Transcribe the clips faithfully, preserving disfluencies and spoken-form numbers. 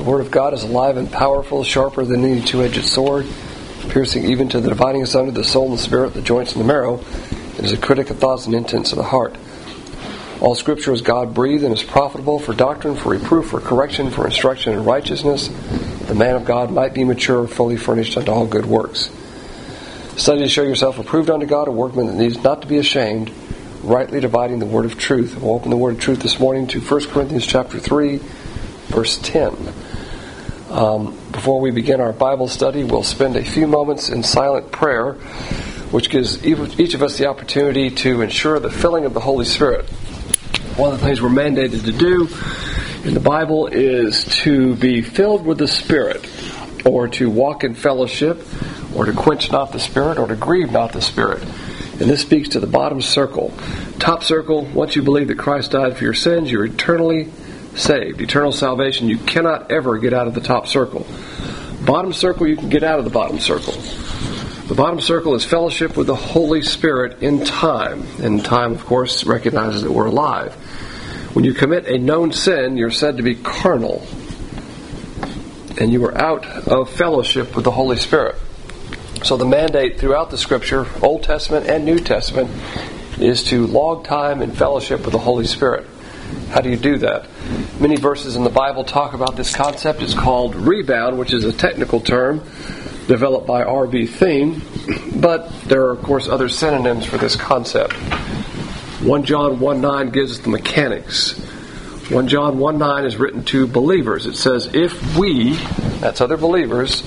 Word of God is alive and powerful, sharper than any two-edged sword, piercing even to the dividing asunder the soul and the spirit, the joints and the marrow. It is a critic of thoughts and intents of the heart. All Scripture is God-breathed and is profitable for doctrine, for reproof, for correction, for instruction in righteousness. The man of God might be mature, fully furnished unto all good works. Study to show yourself approved unto God, a workman that needs not to be ashamed, rightly dividing the word of truth. We'll open the word of truth this morning to First Corinthians chapter three, verse ten. Um, before we begin our Bible study, we'll spend a few moments in silent prayer, which gives each of us the opportunity to ensure the filling of the Holy Spirit. One of the things we're mandated to do in the Bible is to be filled with the Spirit, or to walk in fellowship, or to quench not the Spirit, or to grieve not the Spirit. And this speaks to the bottom circle. Top circle, once you believe that Christ died for your sins, you're eternally saved. Eternal salvation, you cannot ever get out of the top circle. Bottom circle, you can get out of the bottom circle. The bottom circle is fellowship with the Holy Spirit in time. And time, of course, recognizes that we're alive. When you commit a known sin, you're said to be carnal. And you are out of fellowship with the Holy Spirit. So the mandate throughout the Scripture, Old Testament and New Testament, is to log time in fellowship with the Holy Spirit. How do you do that? Many verses in the Bible talk about this concept. It's called rebound, which is a technical term developed by R B Thiem, but there are, of course, other synonyms for this concept. First John one nine gives us the mechanics. First John one nine is written to believers. It says, if we, that's other believers,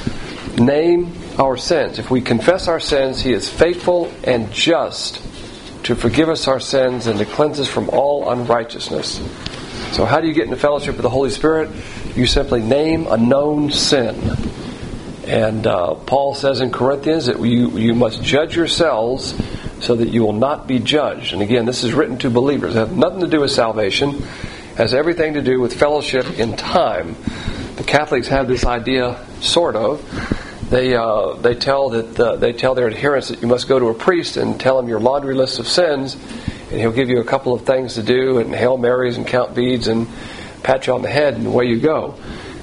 name our sins, if we confess our sins, He is faithful and just to forgive us our sins and to cleanse us from all unrighteousness. So how do you get into fellowship with the Holy Spirit? You simply name a known sin. And uh, Paul says in Corinthians that you, you must judge yourselves so that you will not be judged. And again, this is written to believers. It has nothing to do with salvation. It has everything to do with fellowship in time. The Catholics have this idea, sort of. They uh, they tell that uh, they tell their adherents that you must go to a priest and tell him your laundry list of sins, and he'll give you a couple of things to do, and Hail Marys and count beads and pat you on the head, and away you go.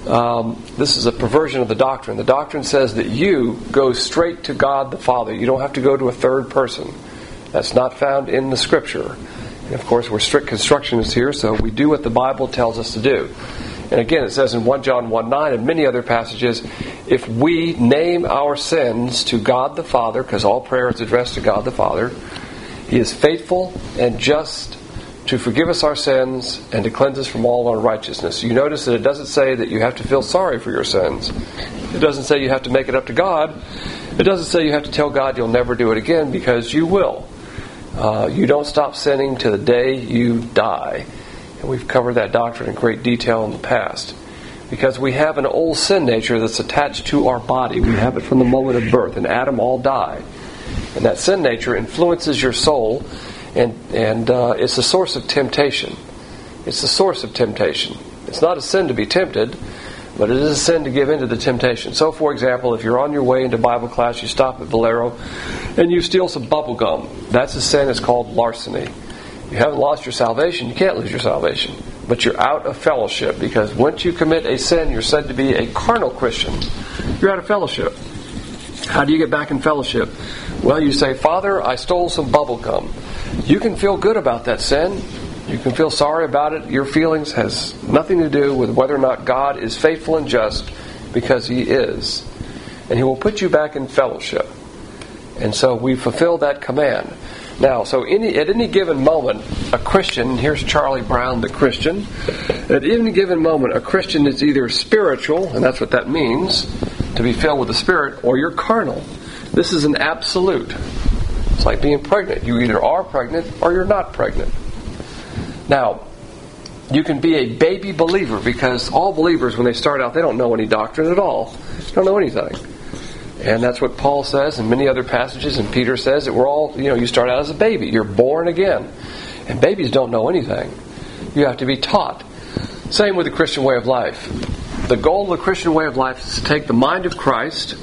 Um, this is a perversion of the doctrine. The doctrine says that you go straight to God the Father. You don't have to go to a third person. That's not found in the Scripture. And of course, we're strict constructionists here, so we do what the Bible tells us to do. And again, it says in First John one nine and many other passages, if we name our sins to God the Father, because all prayer is addressed to God the Father, He is faithful and just to forgive us our sins and to cleanse us from all unrighteousness. You notice that it doesn't say that you have to feel sorry for your sins. It doesn't say you have to make it up to God. It doesn't say you have to tell God you'll never do it again, because you will. Uh, you don't stop sinning to the day you die. And we've covered that doctrine in great detail in the past. Because we have an old sin nature that's attached to our body. We have it from the moment of birth. And Adam all died. And that sin nature influences your soul. And, and uh, it's a source of temptation. It's the source of temptation. It's not a sin to be tempted, but it is a sin to give in to the temptation. So, for example, if you're on your way into Bible class, you stop at Valero, and you steal some bubble gum. That's a sin. It's called larceny. You haven't lost your salvation. You can't lose your salvation. But you're out of fellowship, because once you commit a sin, you're said to be a carnal Christian. You're out of fellowship. How do you get back in fellowship? Well, you say, Father, I stole some bubble gum. You can feel good about that sin. You can feel sorry about it. Your feelings has nothing to do with whether or not God is faithful and just, because He is. And He will put you back in fellowship. And so we fulfill that command. Now, so any, at any given moment, a Christian, here's Charlie Brown, the Christian, at any given moment, a Christian is either spiritual, and that's what that means, to be filled with the Spirit, or you're carnal. This is an absolute. It's like being pregnant. You either are pregnant or you're not pregnant. Now, you can be a baby believer, because all believers, when they start out, they don't know any doctrine at all. They don't know anything. And that's what Paul says in many other passages, and Peter says that we're all, you know, you start out as a baby. You're born again. And babies don't know anything. You have to be taught. Same with the Christian way of life. The goal of the Christian way of life is to take the mind of Christ,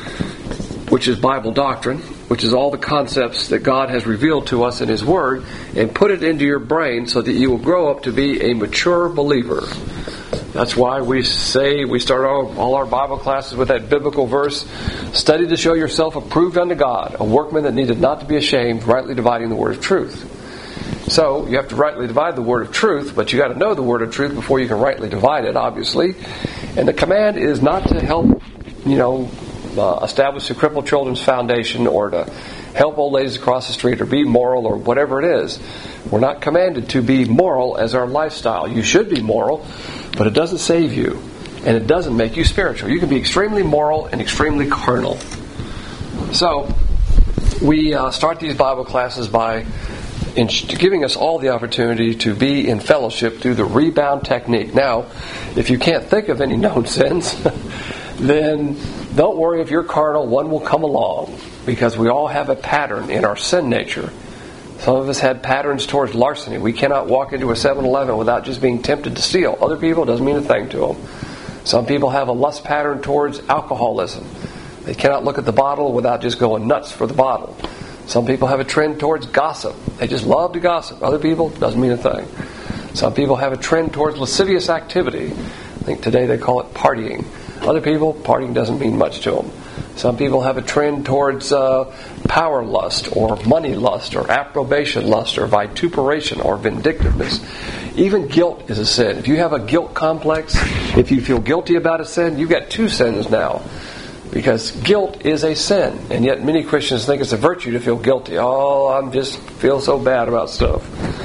which is Bible doctrine, which is all the concepts that God has revealed to us in His Word, and put it into your brain so that you will grow up to be a mature believer. That's why we say, we start all, all our Bible classes with that biblical verse, study to show yourself approved unto God, a workman that needed not to be ashamed, rightly dividing the word of truth. So, you have to rightly divide the word of truth, but you got to know the word of truth before you can rightly divide it, obviously. And the command is not to help, you know, uh, establish a crippled children's foundation, or to help old ladies across the street, or be moral, or whatever it is. We're not commanded to be moral as our lifestyle. You should be moral, but it doesn't save you, and it doesn't make you spiritual. You can be extremely moral and extremely carnal. So, we uh, start these Bible classes by in giving us all the opportunity to be in fellowship through the rebound technique. Now, if you can't think of any known sins, then don't worry if you're carnal, one will come along, because we all have a pattern in our sin nature. Some of us had patterns towards larceny. We cannot walk into a seven eleven without just being tempted to steal. Other people, it doesn't mean a thing to them. Some people have a lust pattern towards alcoholism. They cannot look at the bottle without just going nuts for the bottle. Some people have a trend towards gossip. They just love to gossip. Other people, doesn't mean a thing. Some people have a trend towards lascivious activity. I think today they call it partying. Other people, partying doesn't mean much to them. Some people have a trend towards uh, power lust, or money lust, or approbation lust, or vituperation, or vindictiveness. Even guilt is a sin. If you have a guilt complex, if you feel guilty about a sin, you've got two sins now. Because guilt is a sin. And yet many Christians think it's a virtue to feel guilty. Oh, I'm just feel so bad about stuff.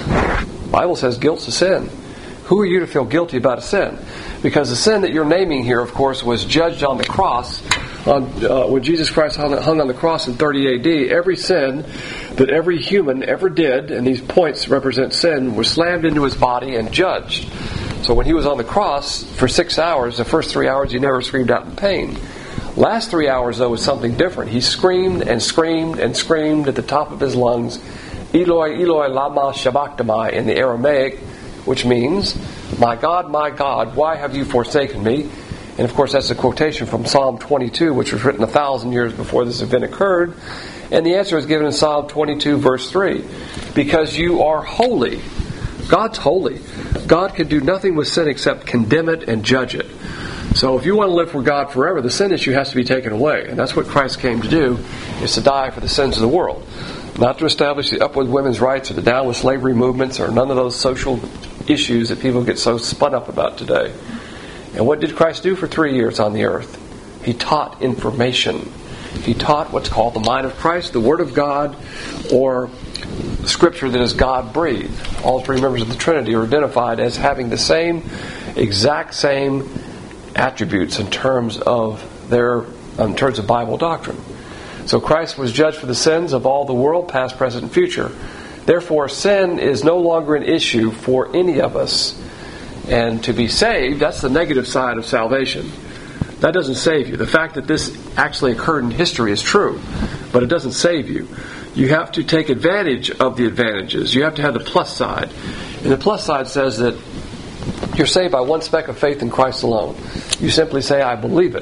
The Bible says guilt's a sin. Who are you to feel guilty about a sin? Because the sin that you're naming here, of course, was judged on the cross. On, uh, when Jesus Christ hung, hung on the cross in thirty A D, every sin that every human ever did, and these points represent sin, was slammed into his body and judged. So when he was on the cross for six hours, the first three hours he never screamed out in pain. Last three hours, though, was something different. He screamed and screamed and screamed at the top of his lungs, Eloi, Eloi, lama sabachthani, in the Aramaic, which means, my God, my God, why have you forsaken me? And of course, that's a quotation from Psalm twenty-two, which was written a thousand years before this event occurred. And the answer is given in Psalm twenty-two, verse three. Because you are holy. God's holy. God can do nothing with sin except condemn it and judge it. So if you want to live for God forever, the sin issue has to be taken away. And that's what Christ came to do, is to die for the sins of the world. Not to establish the upward women's rights or the down with slavery movements or none of those social issues that people get so spun up about today. And what did Christ do for three years on the earth? He taught information. He taught what's called the mind of Christ, the Word of God, or Scripture that is God-breathed. All three members of the Trinity are identified as having the same, exact same attributes in terms of their, in terms of Bible doctrine. So Christ was judged for the sins of all the world, past, present, and future. Therefore, sin is no longer an issue for any of us. And to be saved, that's the negative side of salvation. That doesn't save you. The fact that this actually occurred in history is true, but it doesn't save you. You have to take advantage of the advantages. You have to have the plus side. And the plus side says that you're saved by one speck of faith in Christ alone. You simply say, I believe it.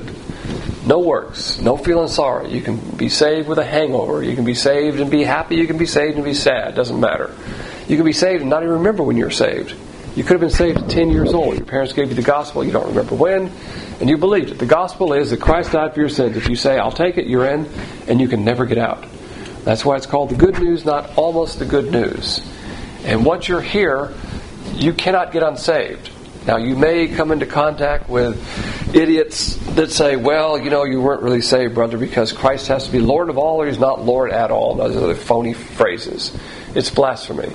No works. No feeling sorry. You can be saved with a hangover. You can be saved and be happy. You can be saved and be sad. It doesn't matter. You can be saved and not even remember when you're saved. You could have been saved at ten years old. Your parents gave you the gospel. You don't remember when. And you believed it. The gospel is that Christ died for your sins. If you say, I'll take it, you're in. And you can never get out. That's why it's called the good news, not almost the good news. And once you're here, you cannot get unsaved. Now, you may come into contact with idiots that say, well, you know, you weren't really saved, brother, because Christ has to be Lord of all or He's not Lord at all. Those are the phony phrases. It's blasphemy.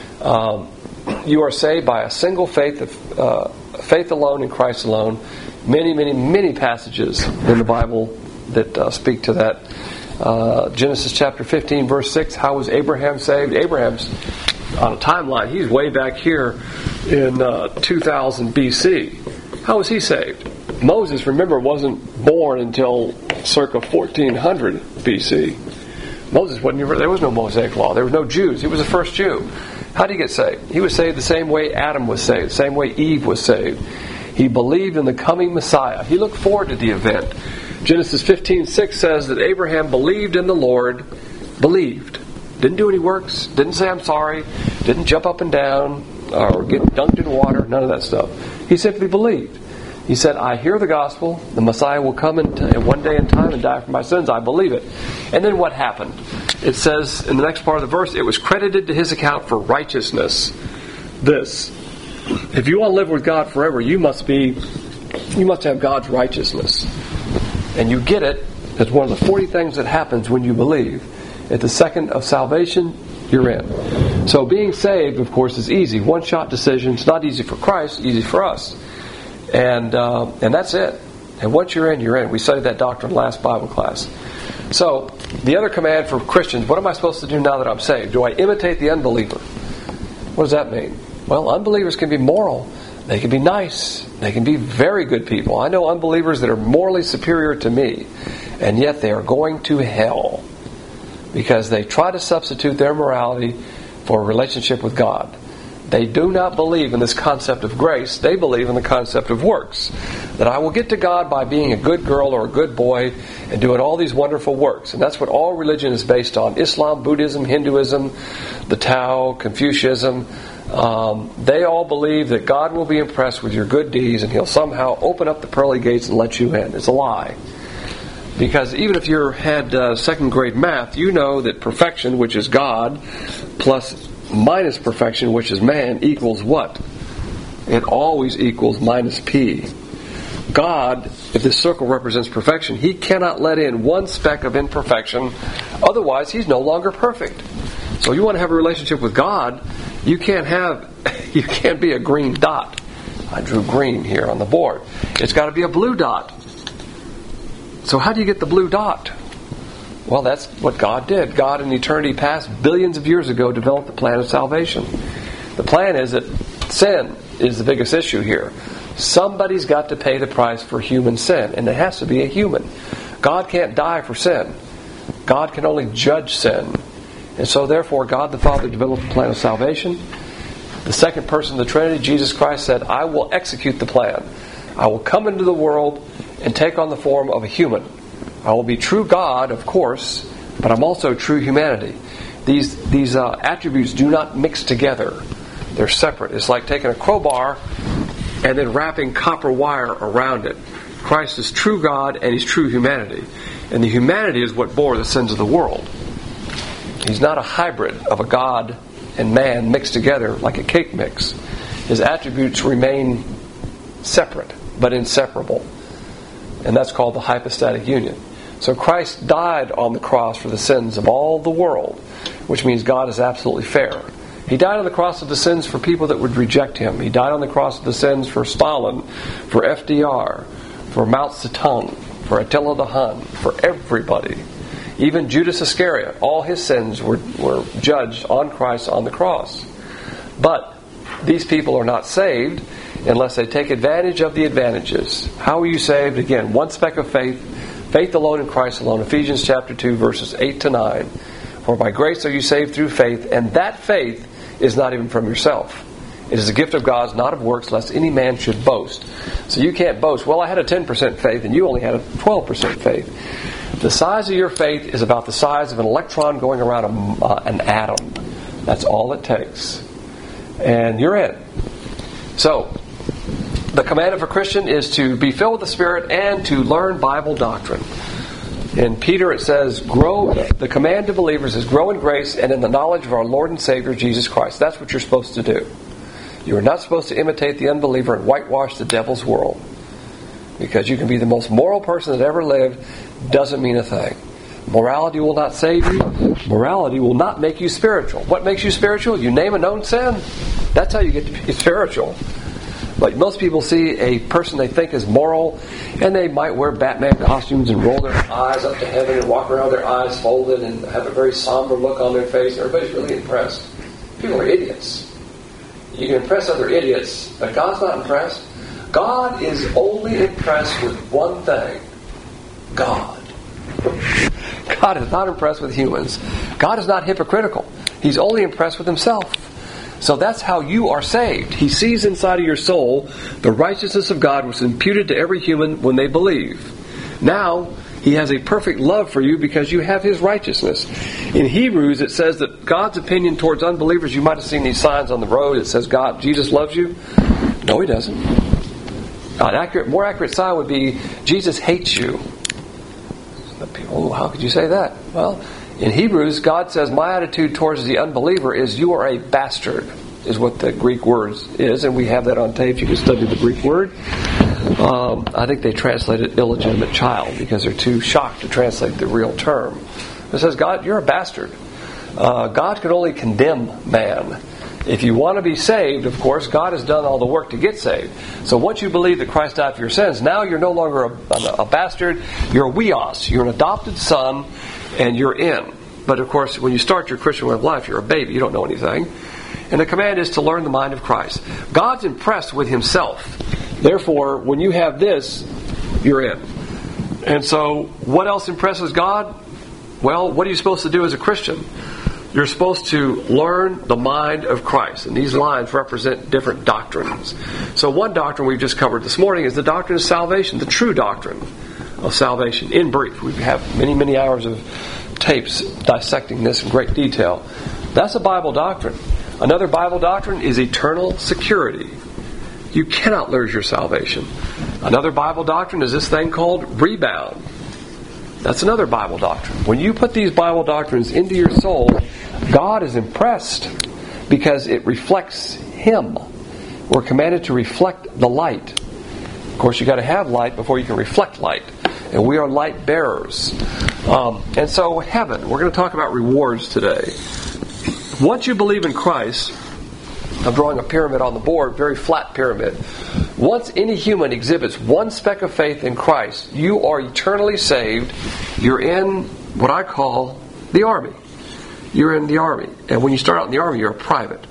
Um, you are saved by a single faith, of, uh, faith alone in Christ alone. Many, many, many passages in the Bible that uh, speak to that. Uh, Genesis chapter fifteen, verse six, how was Abraham saved? Abraham's on a timeline. He's way back here in uh, two thousand B C. How was he saved? Moses, remember, wasn't born until circa fourteen hundred B C. Moses wasn't even, there was no Mosaic law. There was no Jews. He was the first Jew. How did he get saved? He was saved the same way Adam was saved, the same way Eve was saved. He believed in the coming Messiah. He looked forward to the event. Genesis fifteen six says that Abraham believed in the Lord, believed. Didn't do any works, didn't say I'm sorry, didn't jump up and down, or get dunked in water, none of that stuff. He simply believed. He said, I hear the gospel. The Messiah will come in, t- in one day in time and die for my sins. I believe it. And then what happened? It says in the next part of the verse, it was credited to his account for righteousness. This. If you want to live with God forever, you must be, you must have God's righteousness. And you get it as one of the forty things that happens when you believe. At the second of salvation, you're in. So being saved, of course, is easy. One-shot decision. It's not easy for Christ, easy for us. And uh, and that's it. And once you're in, you're in. We studied that doctrine last Bible class. So, the other command for Christians, what am I supposed to do now that I'm saved? Do I imitate the unbeliever? What does that mean? Well, unbelievers can be moral. They can be nice. They can be very good people. I know unbelievers that are morally superior to me, and yet they are going to hell because they try to substitute their morality for a relationship with God. They do not believe in this concept of grace. They believe in the concept of works. That I will get to God by being a good girl or a good boy and doing all these wonderful works. And that's what all religion is based on. Islam, Buddhism, Hinduism, the Tao, Confucianism. Um, they all believe that God will be impressed with your good deeds and He'll somehow open up the pearly gates and let you in. It's a lie. Because even if you had uh, second grade math, you know that perfection, which is God, plus minus perfection, which is man, equals what? It always equals minus p. God, if this circle represents perfection, He cannot let in one speck of imperfection, otherwise He's no longer perfect. So you want to have a relationship with God, you can't have, you can't be a green dot. I drew green here on the board. It's got to be a blue dot. So how do you get the blue dot? Well, that's what God did. God in eternity past, billions of years ago, developed the plan of salvation. The plan is that sin is the biggest issue here. Somebody's got to pay the price for human sin, and it has to be a human. God can't die for sin. God can only judge sin. And so therefore, God the Father developed the plan of salvation. The second person of the Trinity, Jesus Christ, said, I will execute the plan. I will come into the world and take on the form of a human. I will be true God, of course, but I'm also true humanity. These these uh, attributes do not mix together. They're separate. It's like taking a crowbar and then wrapping copper wire around it. Christ is true God and He's true humanity. And the humanity is what bore the sins of the world. He's not a hybrid of a God and man mixed together like a cake mix. His attributes remain separate, but inseparable. And that's called the hypostatic union. So Christ died on the cross for the sins of all the world, which means God is absolutely fair. He died on the cross of the sins for people that would reject Him. He died on the cross of the sins for Stalin, for F D R, for Mao Zedong, for Attila the Hun, for everybody. Even Judas Iscariot, all his sins were, were judged on Christ on the cross. But these people are not saved unless they take advantage of the advantages. How are you saved? Again, one speck of faith, faith alone in Christ alone. Ephesians chapter two, verses eight to nine. For by grace are you saved through faith, and that faith is not even from yourself. It is a gift of God, not of works, lest any man should boast. So you can't boast, well, I had a ten percent faith, and you only had a twelve percent faith. The size of your faith is about the size of an electron going around a, uh, an atom. That's all it takes. And you're in. So, the command of a Christian is to be filled with the Spirit and to learn Bible doctrine. In Peter it says, grow. The command to believers is grow in grace and in the knowledge of our Lord and Savior Jesus Christ. That's what you're supposed to do. You are not supposed to imitate the unbeliever and whitewash the devil's world. Because you can be the most moral person that ever lived, doesn't mean a thing. Morality will not save you. Morality will not make you spiritual. What makes you spiritual? You name a known sin. That's how you get to be spiritual. But most people see a person they think is moral, and they might wear Batman costumes and roll their eyes up to heaven and walk around their eyes folded and have a very somber look on their face. Everybody's really impressed. People are idiots. You can impress other idiots, but God's not impressed. God is only impressed with one thing. God. God is not impressed with humans. God is not hypocritical. He's only impressed with Himself. So that's how you are saved. He sees inside of your soul the righteousness of God was imputed to every human when they believe. Now, He has a perfect love for you because you have His righteousness. In Hebrews, it says that God's opinion towards unbelievers, you might have seen these signs on the road. It says, God, Jesus loves you. No, He doesn't. An accurate, more accurate sign would be Jesus hates you. Oh, how could you say that? Well, in Hebrews, God says, my attitude towards the unbeliever is you are a bastard, is what the Greek word is, and we have that on tape. You can study the Greek word. Um, I think they translated illegitimate child because they're too shocked to translate the real term. It says, God, you're a bastard. Uh, God can only condemn man. If you want to be saved, of course, God has done all the work to get saved. So once you believe that Christ died for your sins, now you're no longer a, a, a bastard. You're a weos. You're an adopted son, and you're in. But of course, when you start your Christian way of life, you're a baby. You don't know anything. And the command is to learn the mind of Christ. God's impressed with himself. Therefore, when you have this, you're in. And so, what else impresses God? Well, what are you supposed to do as a Christian? You're supposed to learn the mind of Christ. And these lines represent different doctrines. So one doctrine we've just covered this morning is the doctrine of salvation, the true doctrine of salvation. In brief, we have many, many hours of tapes dissecting this in great detail. That's a Bible doctrine. Another Bible doctrine is eternal security. You cannot lose your salvation. Another Bible doctrine is this thing called rebound. That's another Bible doctrine. When you put these Bible doctrines into your soul, God is impressed because it reflects Him. We're commanded to reflect the light. Of course, you've got to have light before you can reflect light. And we are light bearers. Um, and so, heaven. We're going to talk about rewards today. Once you believe in Christ, I'm drawing a pyramid on the board, very flat pyramid. Once any human exhibits one speck of faith in Christ, you are eternally saved. You're in what I call the army. You're in the army. And when you start out in the army, you're a private.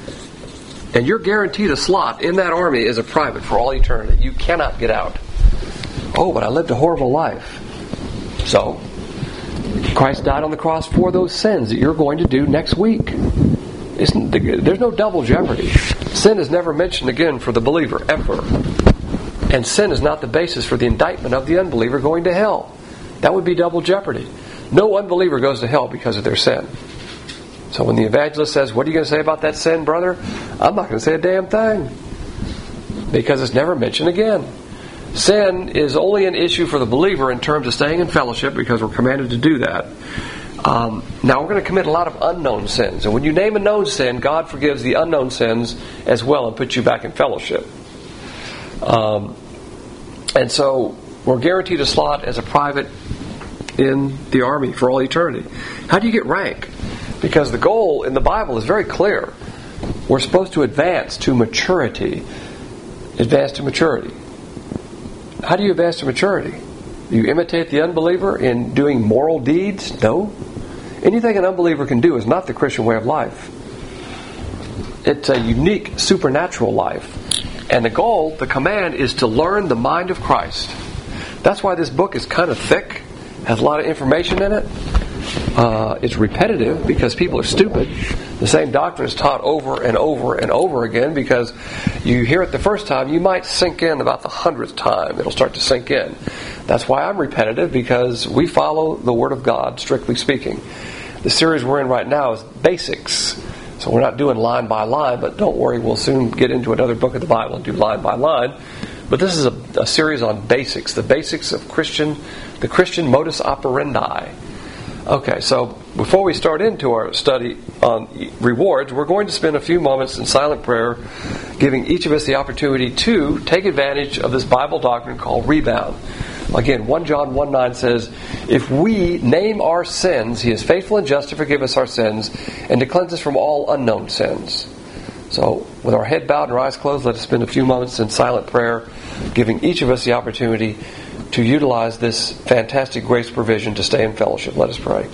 And you're guaranteed a slot in that army as a private for all eternity. You cannot get out. Oh, but I lived a horrible life. So, Christ died on the cross for those sins that you're going to do next week. Isn't the, there's no double jeopardy. Sin is never mentioned again for the believer, ever. And sin is not the basis for the indictment of the unbeliever going to hell. That would be double jeopardy. No unbeliever goes to hell because of their sin. So when the evangelist says, what are you going to say about that sin, brother? I'm not going to say a damn thing. Because it's never mentioned again. Sin is only an issue for the believer in terms of staying in fellowship, because we're commanded to do that. Um, now we're going to commit a lot of unknown sins. And when you name a known sin, God forgives the unknown sins as well and puts you back in fellowship. Um, and so we're guaranteed a slot as a private in the army for all eternity. How do you get rank? Because the goal in the Bible is very clear. We're supposed to advance to maturity. Advance to maturity. How do you advance to maturity? Do you imitate the unbeliever in doing moral deeds? No. Anything an unbeliever can do is not the Christian way of life. It's a unique supernatural life. And the goal, the command, is to learn the mind of Christ. That's why this book is kind of thick, has a lot of information in it. Uh, it's repetitive because people are stupid. The same doctrine is taught over and over and over again because you hear it the first time, you might sink in about the hundredth time. It'll start to sink in. That's why I'm repetitive, because we follow the Word of God, strictly speaking. The series we're in right now is Basics. So we're not doing line by line, but don't worry, we'll soon get into another book of the Bible and do line by line. But this is a, a series on basics, the basics of Christian, the Christian modus operandi. Okay, so before we start into our study on rewards, we're going to spend a few moments in silent prayer, giving each of us the opportunity to take advantage of this Bible doctrine called rebound. Again, First John one nine says, if we name our sins, He is faithful and just to forgive us our sins and to cleanse us from all unknown sins. So, with our head bowed and our eyes closed, let us spend a few moments in silent prayer, giving each of us the opportunity to utilize this fantastic grace provision to stay in fellowship. Let us pray.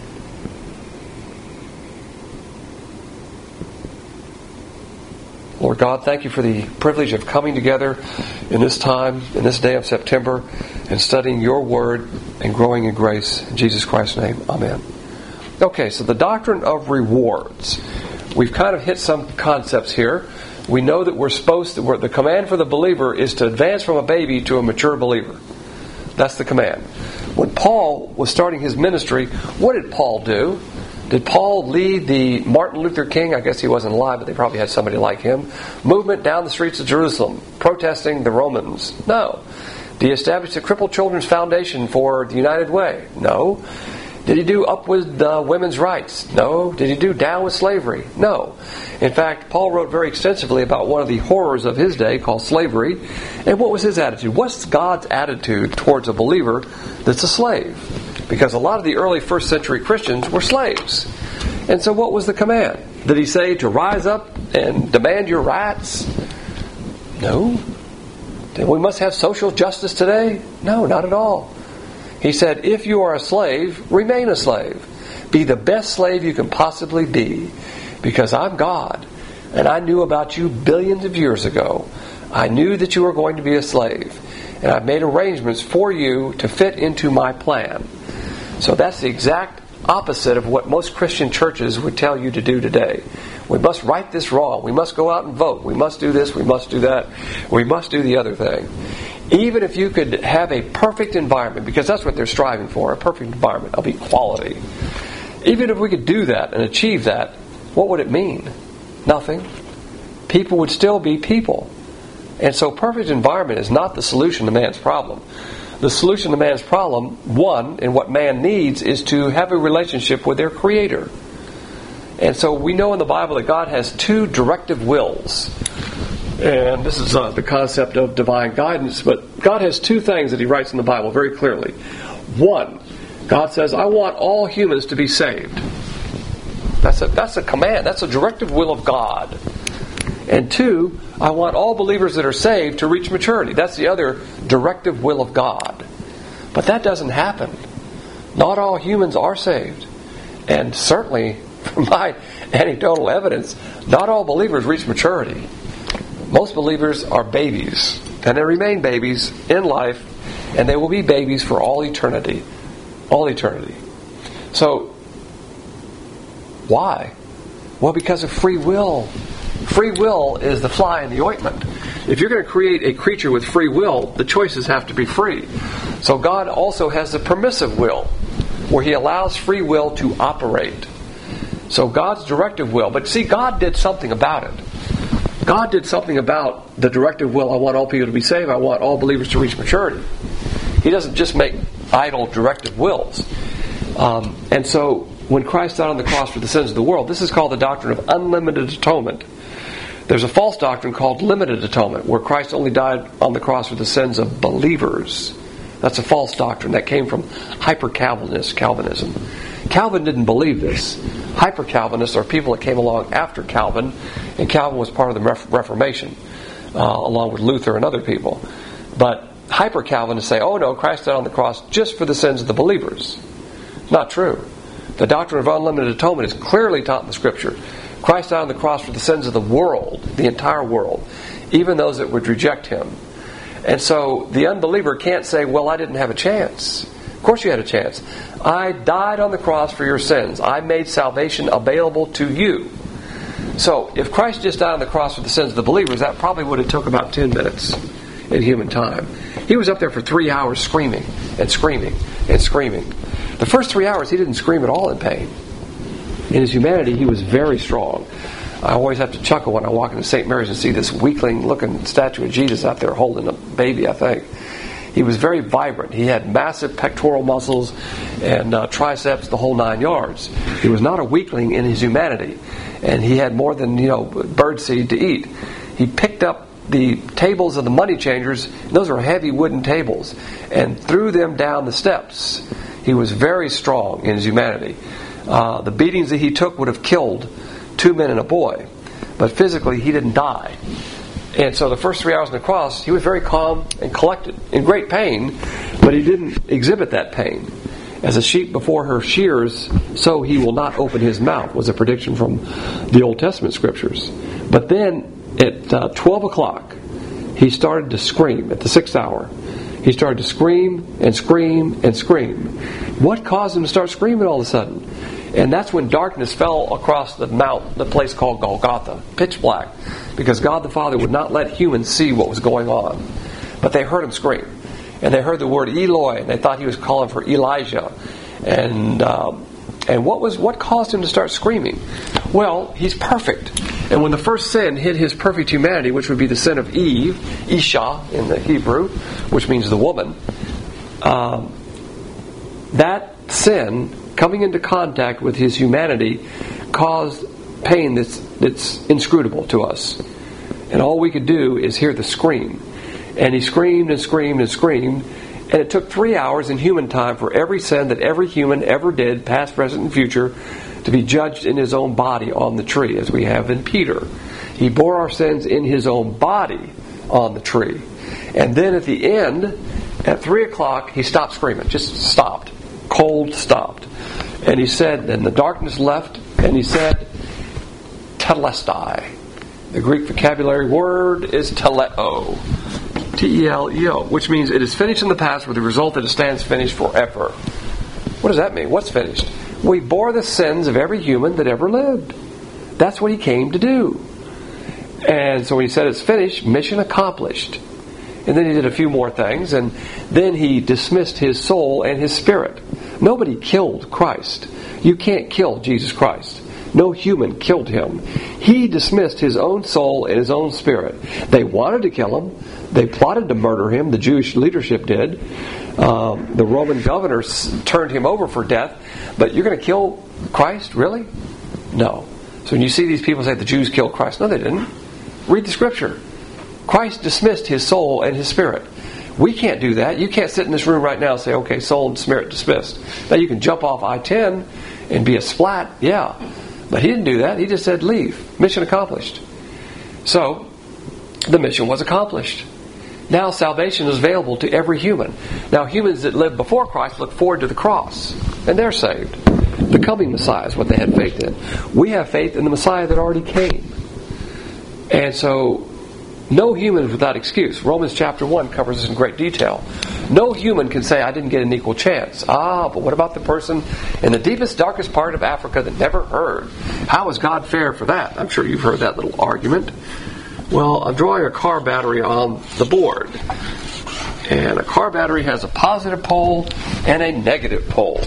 Lord God, thank you for the privilege of coming together in this time, in this day of September, and studying your word and growing in grace. In Jesus Christ's name, amen. Okay, so the doctrine of rewards. We've kind of hit some concepts here. We know that we're supposed to, the command for the believer is to advance from a baby to a mature believer. That's the command. When Paul was starting his ministry, what did Paul do? Did Paul lead the Martin Luther King, I guess he wasn't alive, but they probably had somebody like him, movement down the streets of Jerusalem, protesting the Romans? No. Did he establish the Crippled Children's Foundation for the United Way? No. Did he do up with uh, women's rights? No. Did he do down with slavery? No. In fact, Paul wrote very extensively about one of the horrors of his day called slavery. And what was his attitude? What's God's attitude towards a believer that's a slave? Because a lot of the early first century Christians were slaves. And so what was the command? Did he say to rise up and demand your rights? No. Then we must have social justice today? No, not at all. He said, if you are a slave, remain a slave. Be the best slave you can possibly be. Because I'm God. And I knew about you billions of years ago. I knew that you were going to be a slave. And I've made arrangements for you to fit into my plan. So that's the exact opposite of what most Christian churches would tell you to do today. We must right this wrong. We must go out and vote. We must do this. We must do that. We must do the other thing. Even if you could have a perfect environment, because that's what they're striving for, a perfect environment of equality. Even if we could do that and achieve that, what would it mean? Nothing. People would still be people. And so perfect environment is not the solution to man's problem. The solution to man's problem, one, and what man needs, is to have a relationship with their Creator. And so we know in the Bible that God has two directive wills. And this is uh, the concept of divine guidance. But God has two things that He writes in the Bible very clearly. One, God says, I want all humans to be saved. That's a, that's a command. That's a directive will of God. And two, I want all believers that are saved to reach maturity. That's the other directive will of God. But that doesn't happen. Not all humans are saved. And certainly, from my anecdotal evidence, not all believers reach maturity. Most believers are babies. And they remain babies in life. And they will be babies for all eternity. All eternity. So, why? Well, because of free will. Free will is the fly in the ointment. If you're going to create a creature with free will, the choices have to be free. So God also has the permissive will, where He allows free will to operate. So God's directive will. But see, God did something about it. God did something about the directive will. I want all people to be saved. I want all believers to reach maturity. He doesn't just make idle directive wills. Um, and so when Christ died on the cross for the sins of the world, this is called the doctrine of unlimited atonement. There's a false doctrine called limited atonement, where Christ only died on the cross for the sins of believers. That's a false doctrine that came from hyper-Calvinist Calvinism. Calvin didn't believe this. Hyper-Calvinists are people that came along after Calvin, and Calvin was part of the Reformation, uh, along with Luther and other people. But hyper-Calvinists say, oh no, Christ died on the cross just for the sins of the believers. Not true. The doctrine of unlimited atonement is clearly taught in the Scripture. Christ died on the cross for the sins of the world, the entire world, even those that would reject Him. And so the unbeliever can't say, well, I didn't have a chance. Of course you had a chance. I died on the cross for your sins. I made salvation available to you. So if Christ just died on the cross for the sins of the believers, that probably would have took about ten minutes in human time. He was up there for three hours screaming and screaming and screaming. The first three hours he didn't scream at all in pain. In his humanity, he was very strong. I always have to chuckle when I walk into Saint Mary's and see this weakling-looking statue of Jesus out there holding a baby, I think. He was very vibrant. He had massive pectoral muscles and uh, triceps, the whole nine yards. He was not a weakling in his humanity. And he had more than, you know, birdseed to eat. He picked up the tables of the money changers. Those were heavy wooden tables. And threw them down the steps. He was very strong in his humanity. Uh, the beatings that he took would have killed two men and a boy. But physically, he didn't die. And so the first three hours on the cross, he was very calm and collected, in great pain, but he didn't exhibit that pain. As a sheep before her shears, so he will not open his mouth, was a prediction from the Old Testament Scriptures. But then, at uh, twelve o'clock, he started to scream, at the sixth hour. He started to scream and scream and scream. What caused him to start screaming all of a sudden? And that's when darkness fell across the mount, the place called Golgotha, pitch black, because God the Father would not let humans see what was going on. But they heard him scream. And they heard the word Eloi, and they thought he was calling for Elijah. And um, And what was what caused him to start screaming? Well, he's perfect. And when the first sin hit his perfect humanity, which would be the sin of Eve, Isha in the Hebrew, which means the woman, um, that sin coming into contact with his humanity caused pain that's, that's inscrutable to us. And all we could do is hear the scream. And he screamed and screamed and screamed. And it took three hours in human time for every sin that every human ever did, past, present, and future, to be judged in his own body on the tree, as we have in Peter. He bore our sins in his own body on the tree. And then at the end, at three o'clock, he stopped screaming. Just stopped. Cold stopped. And he said, and the darkness left, and he said, telestai. The Greek vocabulary word is teleo. T E L E O, which means it is finished in the past with the result that it stands finished forever. What does that mean? What's finished? We bore the sins of every human that ever lived. That's what he came to do. And so when he said it's finished, mission accomplished. And then he did a few more things, and then he dismissed his soul and his spirit. Nobody killed Christ. You can't kill Jesus Christ. No human killed him. He dismissed his own soul and his own spirit. They wanted to kill him. They plotted to murder him. The Jewish leadership did. Um, the Roman governors turned him over for death. But you're going to kill Christ? Really? No. So when you see these people say the Jews killed Christ, no, they didn't. Read the scripture. Christ dismissed his soul and his spirit. We can't do that. You can't sit in this room right now and say, okay, soul and spirit dismissed. Now you can jump off I ten and be a splat. Yeah. But he didn't do that. He just said, leave. Mission accomplished. So, the mission was accomplished. Now salvation is available to every human. Now humans that lived before Christ look forward to the cross. And they're saved. The coming Messiah is what they had faith in. We have faith in the Messiah that already came. And so, no human is without excuse. Romans chapter one covers this in great detail. No human can say, I didn't get an equal chance. Ah, but what about the person in the deepest, darkest part of Africa that never heard? How is God fair for that? I'm sure you've heard that little argument. Well, I'm drawing a car battery on the board. And a car battery has a positive pole and a negative pole.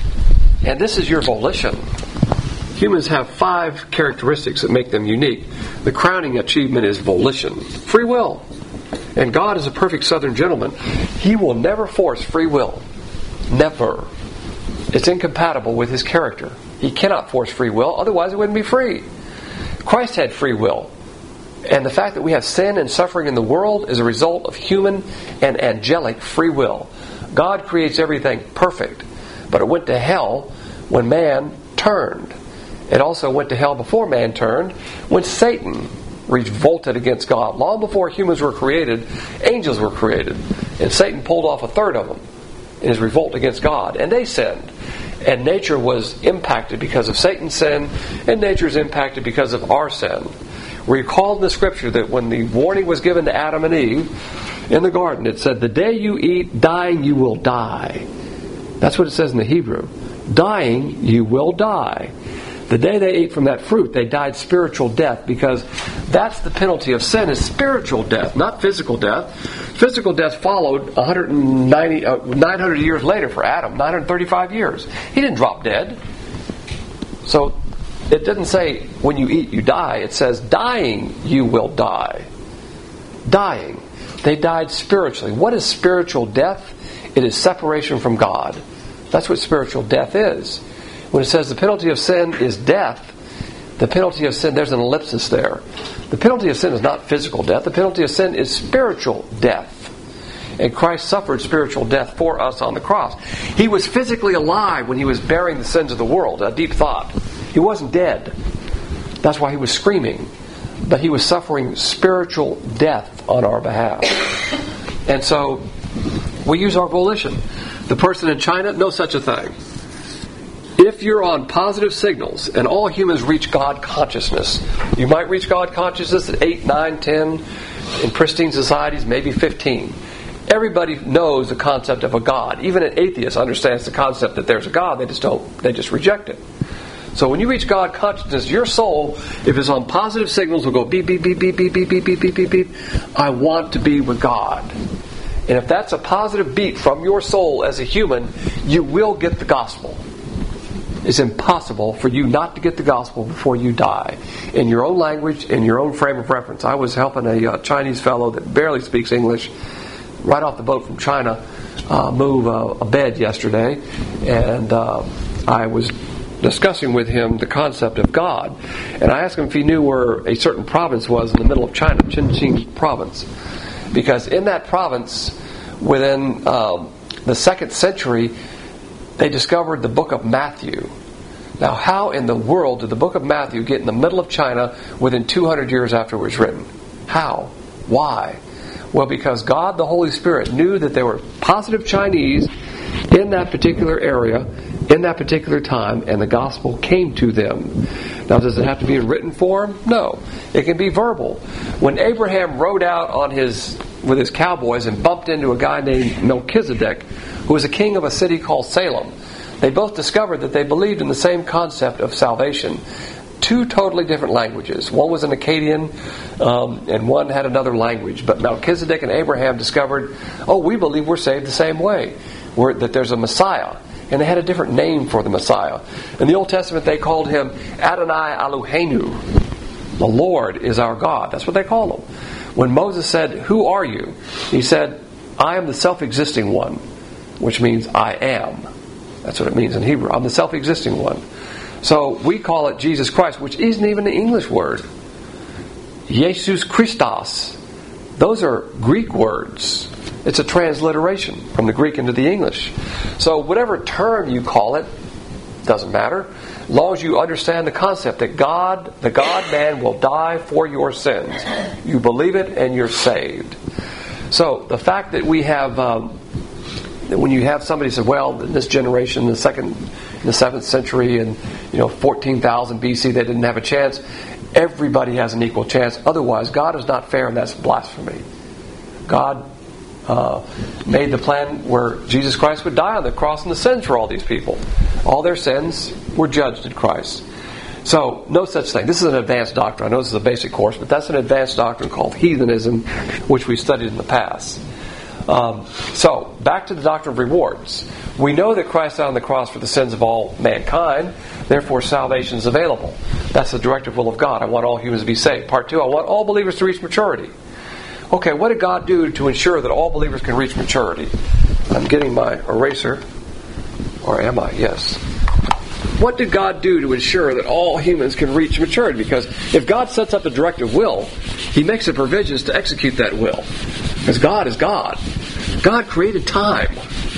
And this is your volition. Humans have five characteristics that make them unique. The crowning achievement is volition. Free will. And God is a perfect southern gentleman. He will never force free will. Never. It's incompatible with his character. He cannot force free will, otherwise it wouldn't be free. Christ had free will. And the fact that we have sin and suffering in the world is a result of human and angelic free will. God creates everything perfect, but it went to hell when man turned. It also went to hell before man turned when Satan revolted against God. Long before humans were created, angels were created. And Satan pulled off a third of them in his revolt against God. And they sinned. And nature was impacted because of Satan's sin, and nature is impacted because of our sin. We recall in the scripture that when the warning was given to Adam and Eve in the garden, it said, the day you eat, dying you will die. That's what it says in the Hebrew. Dying you will die. The day they ate from that fruit, they died spiritual death, because that's the penalty of sin, is spiritual death, not physical death. Physical death followed one hundred ninety, uh, nine hundred years later for Adam, nine hundred thirty-five years. He didn't drop dead. So it doesn't say when you eat you die. It says dying you will die. Dying. They died spiritually. What is spiritual death? It is separation from God. That's what spiritual death is. When it says the penalty of sin is death, the penalty of sin, there's an ellipsis there. The penalty of sin is not physical death. The penalty of sin is spiritual death. And Christ suffered spiritual death for us on the cross. He was physically alive when he was bearing the sins of the world. A deep thought. He wasn't dead. That's why he was screaming. But he was suffering spiritual death on our behalf. And so, we use our volition. The person in China, no such a thing. If you're on positive signals, and all humans reach God consciousness, you might reach God consciousness at eight, nine, ten, in pristine societies, maybe fifteen. Everybody knows the concept of a God. Even an atheist understands the concept that there's a God. They just don't, they just reject it. So when you reach God consciousness, your soul, if it's on positive signals, will go beep, beep, beep, beep, beep, beep, beep, beep, beep, beep, beep. I want to be with God. And if that's a positive beat from your soul as a human, you will get the gospel. It's impossible for you not to get the gospel before you die. In your own language, in your own frame of reference. I was helping a uh, Chinese fellow that barely speaks English right off the boat from China uh, move a, a bed yesterday. And uh, I was discussing with him the concept of God. And I asked him if he knew where a certain province was in the middle of China, Xinjiang province. Because in that province, within um, the second century, they discovered the book of Matthew. Now, how in the world did the book of Matthew get in the middle of China within two hundred years after it was written? How? Why? Well, because God, the Holy Spirit, knew that there were positive Chinese in that particular area, in that particular time, and the gospel came to them. Now, does it have to be in written form? No. It can be verbal. When Abraham rode out on his with his cowboys and bumped into a guy named Melchizedek, who was a king of a city called Salem, they both discovered that they believed in the same concept of salvation. Two totally different languages. One was an Akkadian, um, and one had another language. But Melchizedek and Abraham discovered, oh, we believe we're saved the same way. We're, that there's a Messiah. And they had a different name for the Messiah. In the Old Testament, they called him Adonai Eloheinu. The Lord is our God. That's what they called him. When Moses said, who are you? He said, I am the self-existing one, which means I am. That's what it means in Hebrew. I'm the self-existing one. So we call it Jesus Christ, which isn't even an English word. Jesus Christos. Those are Greek words. It's a transliteration from the Greek into the English. So whatever term you call it, doesn't matter. As long as you understand the concept that God, the God-man, will die for your sins. You believe it and you're saved. So the fact that we have, um, that when you have somebody say, well, in this generation, the second, in the seventh century, and you know, fourteen thousand B C, they didn't have a chance. Everybody has an equal chance. Otherwise, God is not fair, and that's blasphemy. God uh, made the plan where Jesus Christ would die on the cross and the sins for all these people. All their sins were judged in Christ. So, no such thing. This is an advanced doctrine. I know this is a basic course, but that's an advanced doctrine called heathenism, which we studied in the past. Um, so, back to the doctrine of rewards. We know that Christ died on the cross for the sins of all mankind. Therefore, salvation is available. That's the directive will of God. I want all humans to be saved. Part two, I want all believers to reach maturity. Okay, what did God do to ensure that all believers can reach maturity? I'm getting my eraser. Or am I? Yes. What did God do to ensure that all humans can reach maturity? Because if God sets up a directive will, He makes the provisions to execute that will. Because God is God. God created time.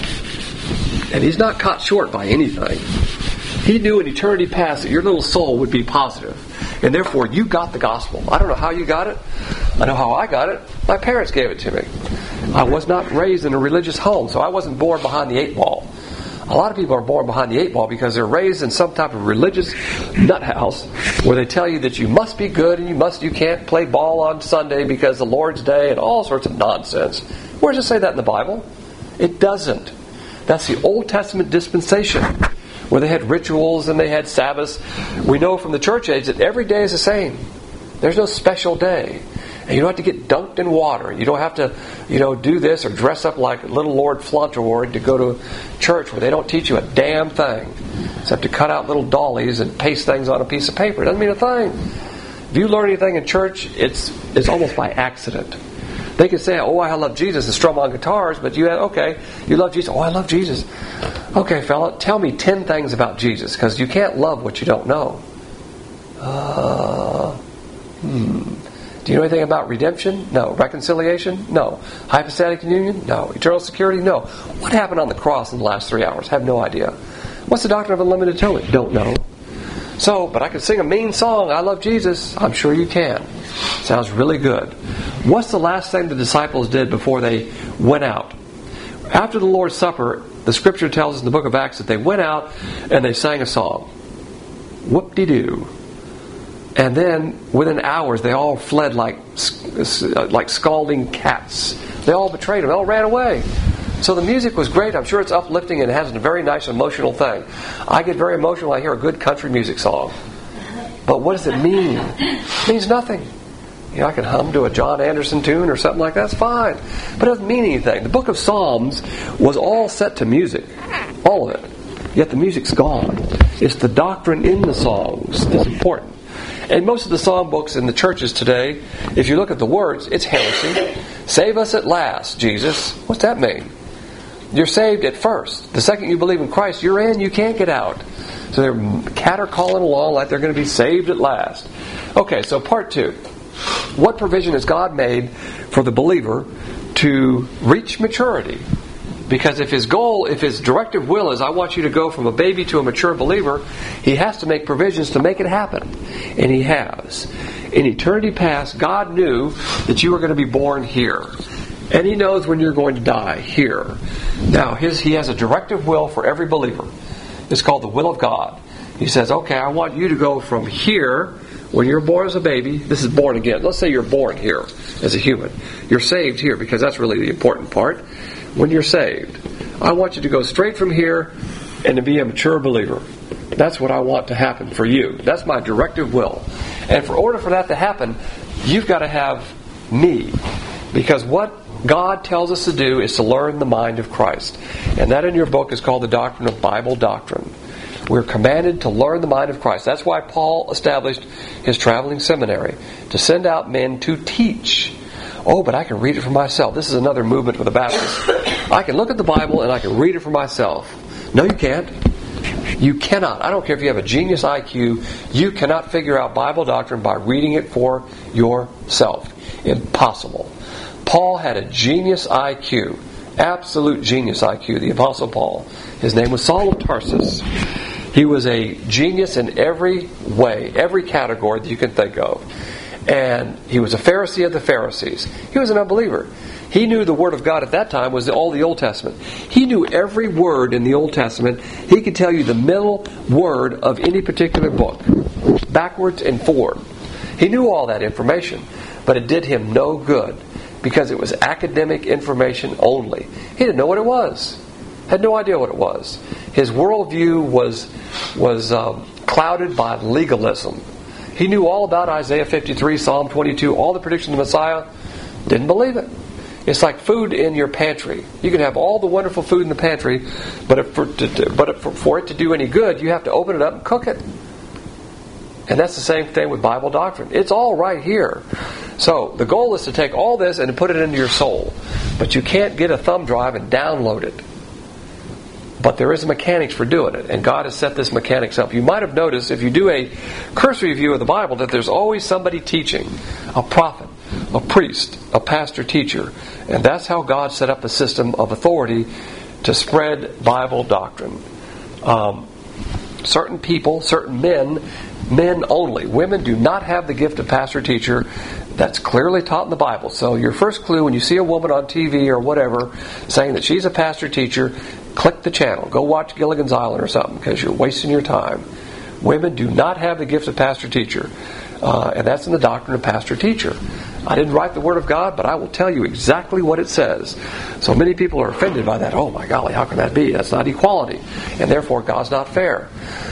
And He's not caught short by anything. He knew in eternity past that your little soul would be positive. And therefore, you got the gospel. I don't know how you got it. I know how I got it. My parents gave it to me. I was not raised in a religious home, so I wasn't born behind the eight ball. A lot of people are born behind the eight ball because they're raised in some type of religious nut house where they tell you that you must be good and you must you can't play ball on Sunday because the Lord's Day and all sorts of nonsense. Where does it say that in the Bible? It doesn't. That's the Old Testament dispensation where they had rituals and they had Sabbaths. We know from the church age that every day is the same. There's no special day. And you don't have to get dunked in water. You don't have to, you know, do this or dress up like little Lord Fauntleroy to go to church where they don't teach you a damn thing. Except to cut out little dollies and paste things on a piece of paper. It doesn't mean a thing. If you learn anything in church, it's it's almost by accident. They can say, oh, I love Jesus and strum on guitars, but you have, okay, you love Jesus. Oh, I love Jesus. Okay, fella, tell me ten things about Jesus, because you can't love what you don't know. Uh, hmm. Do you know anything about redemption? No. Reconciliation? No. Hypostatic union? No. Eternal security? No. What happened on the cross in the last three hours? Have no idea. What's the doctrine of unlimited atonement? Don't know. So, but I can sing a mean song, I love Jesus. I'm sure you can. Sounds really good. What's the last thing the disciples did before they went out? After the Lord's Supper, the Scripture tells us in the book of Acts that they went out and they sang a song. Whoop-de-doo. And then, within hours, they all fled like like scalding cats. They all betrayed him. They all ran away. So the music was great. I'm sure it's uplifting and it has a very nice emotional thing. I get very emotional when I hear a good country music song. But what does it mean? It means nothing. You know, I can hum to a John Anderson tune or something like that. That's fine. But it doesn't mean anything. The book of Psalms was all set to music. All of it. Yet the music's gone. It's the doctrine in the songs that's important. And most of the song books in the churches today, if you look at the words, it's heresy. Save us at last, Jesus. What's that mean? You're saved at first. The second you believe in Christ, you're in, you can't get out. So they're catercalling along like they're going to be saved at last. Okay, so part two. What provision has God made for the believer to reach maturity? Because if his goal, if his directive will is, I want you to go from a baby to a mature believer, he has to make provisions to make it happen. And he has. In eternity past, God knew that you were going to be born here. And he knows when you're going to die here. Now, his, he has a directive will for every believer. It's called the will of God. He says, okay, I want you to go from here, when you're born as a baby, this is born again. Let's say you're born here as a human. You're saved here, because that's really the important part. When you're saved, I want you to go straight from here and to be a mature believer. That's what I want to happen for you. That's my directive will. And for order for that to happen, you've got to have me. Because what God tells us to do is to learn the mind of Christ. And that in your book is called the doctrine of Bible doctrine. We're commanded to learn the mind of Christ. That's why Paul established his traveling seminary, to send out men to teach. Oh, but I can read it for myself. This is another movement with the Baptists. I can look at the Bible and I can read it for myself. No, you can't. You cannot. I don't care if you have a genius I Q. You cannot figure out Bible doctrine by reading it for yourself. Impossible. Paul had a genius I Q. Absolute genius I Q. The Apostle Paul. His name was Saul of Tarsus. He was a genius in every way, every category that you can think of. And he was a Pharisee of the Pharisees. He was an unbeliever. He knew the Word of God at that time was all the Old Testament. He knew every word in the Old Testament. He could tell you the middle word of any particular book, backwards and forward. He knew all that information, but it did him no good because it was academic information only. He didn't know what it was. Had no idea what it was. His worldview was, was um, clouded by legalism. He knew all about Isaiah fifty-three, Psalm twenty-two, all the predictions of the Messiah. Didn't believe it. It's like food in your pantry. You can have all the wonderful food in the pantry, but, if for, to, but if for, for it to do any good, you have to open it up and cook it. And that's the same thing with Bible doctrine. It's all right here. So the goal is to take all this and to put it into your soul. But you can't get a thumb drive and download it. But there is a mechanics for doing it, and God has set this mechanics up. You might have noticed, if you do a cursory view of the Bible, that there's always somebody teaching, a prophet, a priest, a pastor teacher. And that's how God set up a system of authority to spread Bible doctrine. Um, certain people, certain men, men only. Women do not have the gift of pastor teacher. That's clearly taught in the Bible. So your first clue when you see a woman on T V or whatever saying that she's a pastor teacher, click the channel. Go watch Gilligan's Island or something, because you're wasting your time. Women do not have the gift of pastor teacher. Uh, and that's in the doctrine of pastor teacher. I didn't write the Word of God, but I will tell you exactly what it says. So many people are offended by that. Oh my golly, how can that be? That's not equality. And therefore God's not fair.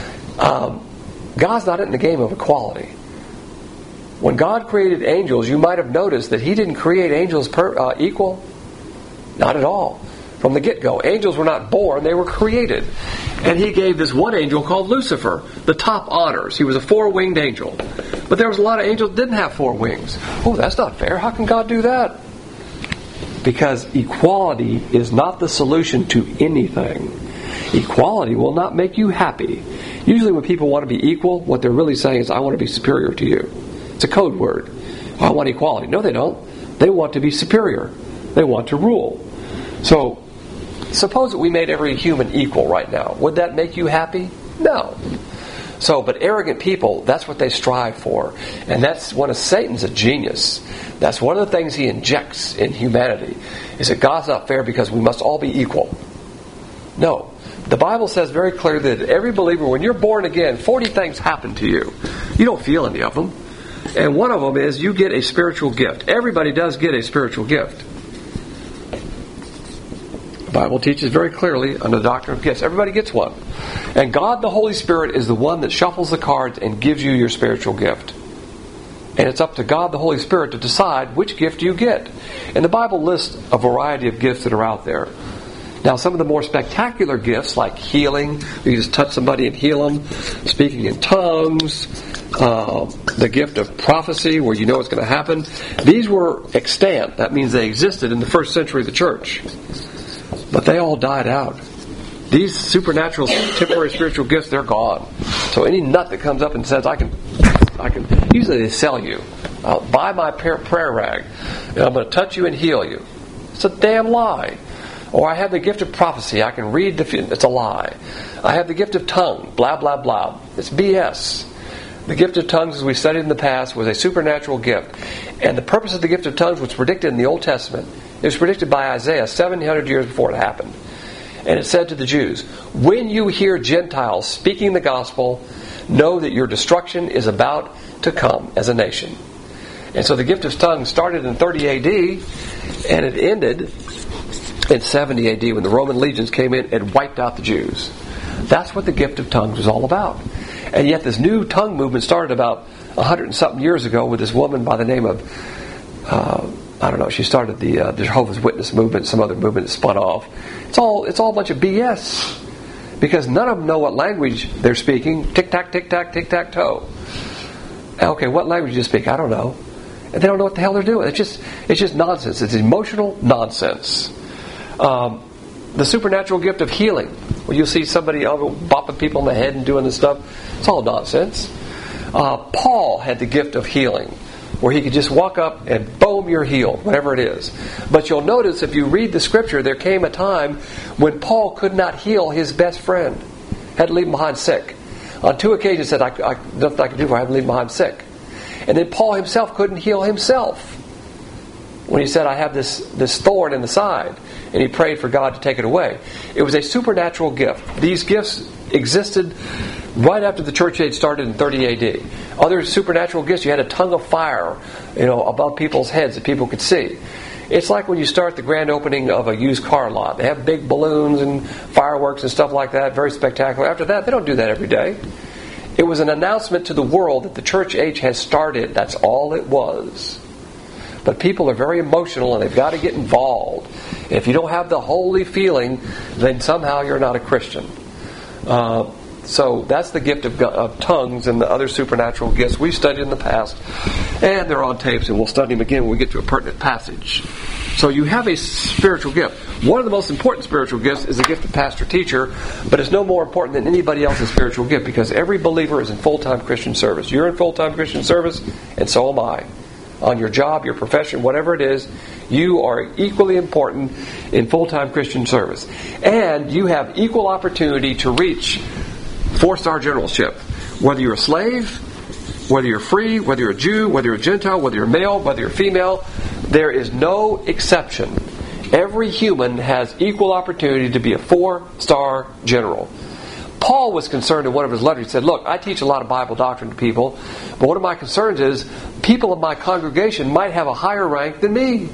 Um, God's not in the game of equality. When God created angels, you might have noticed that He didn't create angels per, uh, equal. Not at all. From the get-go. Angels were not born, they were created. And He gave this one angel called Lucifer the top honors. He was a four-winged angel. But there was a lot of angels that didn't have four wings. Oh, that's not fair. How can God do that? Because equality is not the solution to anything. Equality will not make you happy. Usually when people want to be equal, what they're really saying is, I want to be superior to you. It's a code word. I want equality. No, they don't. They want to be superior. They want to rule. So, suppose that we made every human equal right now. Would that make you happy? No. So, but arrogant people, that's what they strive for. And that's one of Satan's a genius. That's one of the things he injects in humanity, is that God's not fair because we must all be equal. No. The Bible says very clearly that every believer, when you're born again, forty things happen to you. You don't feel any of them. And one of them is you get a spiritual gift. Everybody does get a spiritual gift. The Bible teaches very clearly on the doctrine of gifts. Everybody gets one. And God, the Holy Spirit, is the one that shuffles the cards and gives you your spiritual gift. And it's up to God, the Holy Spirit, to decide which gift you get. And the Bible lists a variety of gifts that are out there. Now, some of the more spectacular gifts, like healing, you just touch somebody and heal them, speaking in tongues, uh, the gift of prophecy, where you know what's going to happen, these were extant. That means they existed in the first century of the church. But they all died out. These supernatural, temporary spiritual gifts, they're gone. So any nut that comes up and says, I can, I can, usually they sell you. I'll buy my prayer rag, and I'm going to touch you and heal you. It's a damn lie. Or I have the gift of prophecy. I can read the... It's a lie. I have the gift of tongue. Blah, blah, blah. It's B S. The gift of tongues, as we studied in the past, was a supernatural gift. And the purpose of the gift of tongues was predicted in the Old Testament. It was predicted by Isaiah seven hundred years before it happened. And it said to the Jews, when you hear Gentiles speaking the gospel, know that your destruction is about to come as a nation. And so the gift of tongues started in thirty A D, and it ended in seventy A D when the Roman legions came in and wiped out the Jews. That's what the gift of tongues was all about. And yet this new tongue movement started about a hundred and something years ago with this woman by the name of, uh, I don't know, she started the, uh, the Jehovah's Witness movement, some other movement that spun off. It's all, it's all a bunch of B S. Because none of them know what language they're speaking. Tic-tac, tic-tac, tic-tac-toe. Okay, what language do you speak? I don't know. And they don't know what the hell they're doing. It's just, it's just nonsense. It's emotional nonsense. Um, the supernatural gift of healing, where you'll see somebody bopping people in the head and doing this stuff, it's all nonsense. Uh, Paul had the gift of healing, where he could just walk up and boom, you're healed, whatever it is. But you'll notice if you read the scripture, there came a time when Paul could not heal his best friend, had to leave him behind sick. On two occasions said, I, I, nothing I could do for I had to leave him behind sick. And then Paul himself couldn't heal himself, when he said, I have this, this thorn in the side. And he prayed for God to take it away. It was a supernatural gift. These gifts existed right after the church age started in thirty A D. Other supernatural gifts, you had a tongue of fire, you know, above people's heads that people could see. It's like when you start the grand opening of a used car lot. They have big balloons and fireworks and stuff like that, very spectacular. After that, they don't do that every day. It was an announcement to the world that the church age has started. That's all it was. But people are very emotional and they've got to get involved. If you don't have the holy feeling, then somehow you're not a Christian. Uh, so that's the gift of, of tongues and the other supernatural gifts we studied in the past. And they're on tapes, and we'll study them again when we get to a pertinent passage. So you have a spiritual gift. One of the most important spiritual gifts is the gift of pastor-teacher, but it's no more important than anybody else's spiritual gift, because every believer is in full-time Christian service. You're in full-time Christian service, and so am I. On your job, your profession, whatever it is, you are equally important in full-time Christian service. And you have equal opportunity to reach four-star generalship. Whether you're a slave, whether you're free, whether you're a Jew, whether you're a Gentile, whether you're male, whether you're female, there is no exception. Every human has equal opportunity to be a four-star general. Paul was concerned in one of his letters. He said, look, I teach a lot of Bible doctrine to people, but one of my concerns is people in my congregation might have a higher rank than me.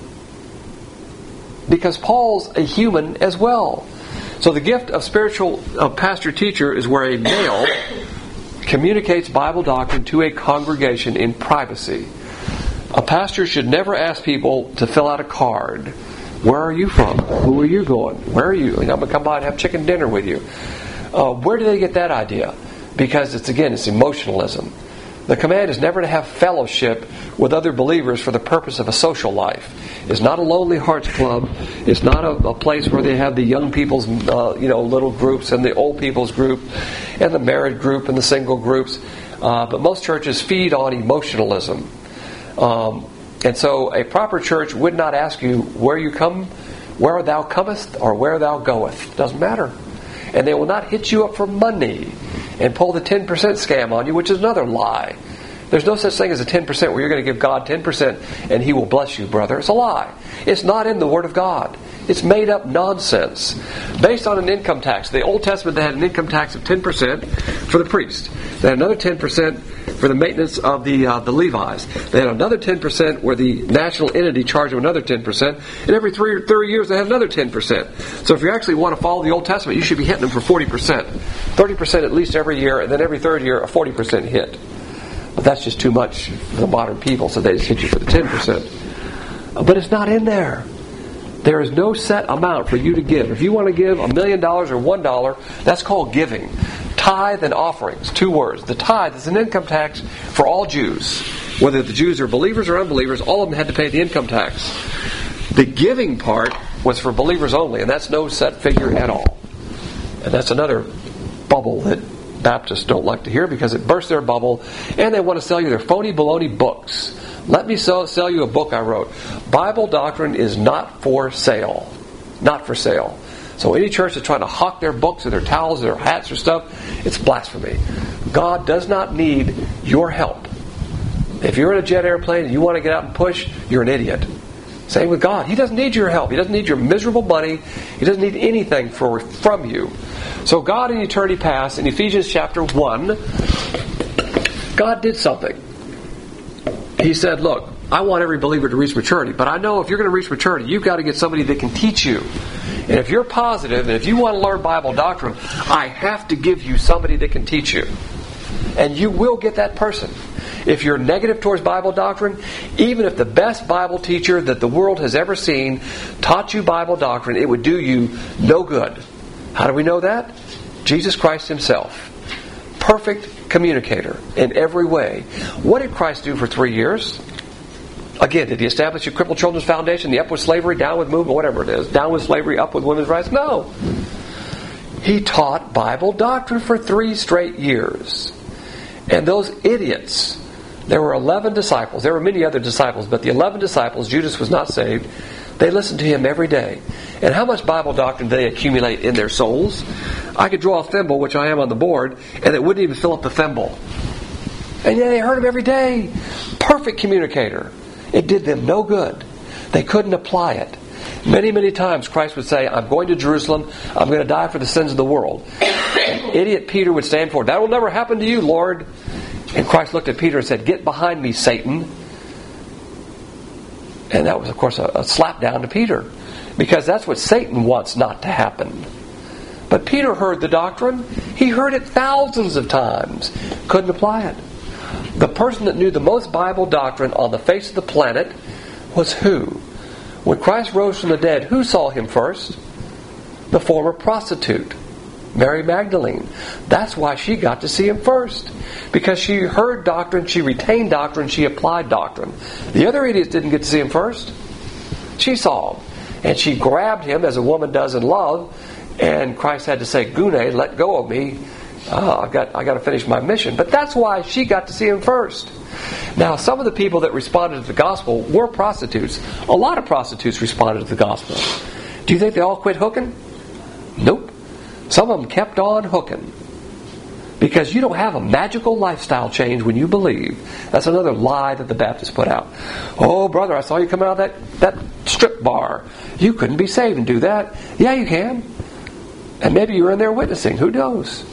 Because Paul's a human as well. So the gift of spiritual uh, pastor-teacher is where a male communicates Bible doctrine to a congregation in privacy. A pastor should never ask people to fill out a card. Where are you from? Who are you going? Where are you? And I'm going to come by and have chicken dinner with you. Uh, where do they get that idea? Because it's, again, it's emotionalism. The command is never to have fellowship with other believers for the purpose of a social life. It's not a Lonely Hearts Club. It's not a, a place where they have the young people's, uh, you know, little groups and the old people's group and the married group and the single groups. Uh, but most churches feed on emotionalism. Um, and so a proper church would not ask you where you come, where thou comest, or where thou goeth. Doesn't matter. And they will not hit you up for money and pull the ten percent scam on you, which is another lie. There's no such thing as a ten percent where you're going to give God ten percent and He will bless you, brother. It's a lie. It's not in the Word of God. It's made up nonsense. Based on an income tax. The Old Testament, they had an income tax of ten percent for the priest. They had another ten percent for the maintenance of the uh, the Levites. They had another ten percent where the national entity charged them another ten percent. And every three or thirty years they had another ten percent. So if you actually want to follow the Old Testament, you should be hitting them for forty percent. thirty percent at least every year, and then every third year a forty percent hit. But that's just too much for the modern people, so they just hit you for the ten percent. But it's not in there. There is no set amount for you to give. If you want to give a million dollars or one dollar, that's called giving. Tithe and offerings, two words. The tithe is an income tax for all Jews. Whether the Jews are believers or unbelievers, all of them had to pay the income tax. The giving part was for believers only, and that's no set figure at all. And that's another bubble that Baptists don't like to hear because it bursts their bubble, and they want to sell you their phony baloney books. Let me sell, sell you a book I wrote. Bible doctrine is not for sale. Not for sale. So any church that's trying to hawk their books or their towels or their hats or stuff, it's blasphemy. God does not need your help. If you're in a jet airplane and you want to get out and push, you're an idiot. Same with God. He doesn't need your help. He doesn't need your miserable money. He doesn't need anything for, from you. So God in eternity past, in Ephesians chapter one, God did something. He said, look, I want every believer to reach maturity, but I know if you're going to reach maturity, you've got to get somebody that can teach you. And if you're positive, and if you want to learn Bible doctrine, I have to give you somebody that can teach you. And you will get that person. If you're negative towards Bible doctrine, even if the best Bible teacher that the world has ever seen taught you Bible doctrine, it would do you no good. How do we know that? Jesus Christ Himself. Perfect communicator in every way. What did Christ do for three years? Again, did He establish a crippled children's foundation, the up with slavery, down with movement, whatever it is, down with slavery, up with women's rights? No. He taught Bible doctrine for three straight years. And those idiots, there were eleven disciples. There were many other disciples, but the eleven disciples, Judas was not saved. They listened to Him every day. And how much Bible doctrine did they accumulate in their souls? I could draw a thimble, which I am on the board, and it wouldn't even fill up the thimble. And yet they heard Him every day. Perfect communicator. It did them no good. They couldn't apply it. Many, many times Christ would say, I'm going to Jerusalem. I'm going to die for the sins of the world. And idiot Peter would stand for it. That will never happen to you, Lord. And Christ looked at Peter and said, get behind me, Satan. And that was, of course, a, a slap down to Peter. Because that's what Satan wants not to happen. But Peter heard the doctrine. He heard it thousands of times. Couldn't apply it. The person that knew the most Bible doctrine on the face of the planet was who? When Christ rose from the dead, who saw Him first? The former prostitute, Mary Magdalene. That's why she got to see Him first. Because she heard doctrine, she retained doctrine, she applied doctrine. The other idiots didn't get to see Him first. She saw Him. And she grabbed Him as a woman does in love. And Christ had to say, Gune, let go of me. Oh, I've got, I've got to finish my mission. But that's why she got to see Him first. Now, some of the people that responded to the gospel were prostitutes. A lot of prostitutes responded to the gospel. Do you think they all quit hooking? Nope. Some of them kept on hooking. Because you don't have a magical lifestyle change when you believe. That's another lie that the Baptists put out. Oh, brother, I saw you come out of that, that strip bar. You couldn't be saved and do that. Yeah, you can. And maybe you're in there witnessing. Who knows?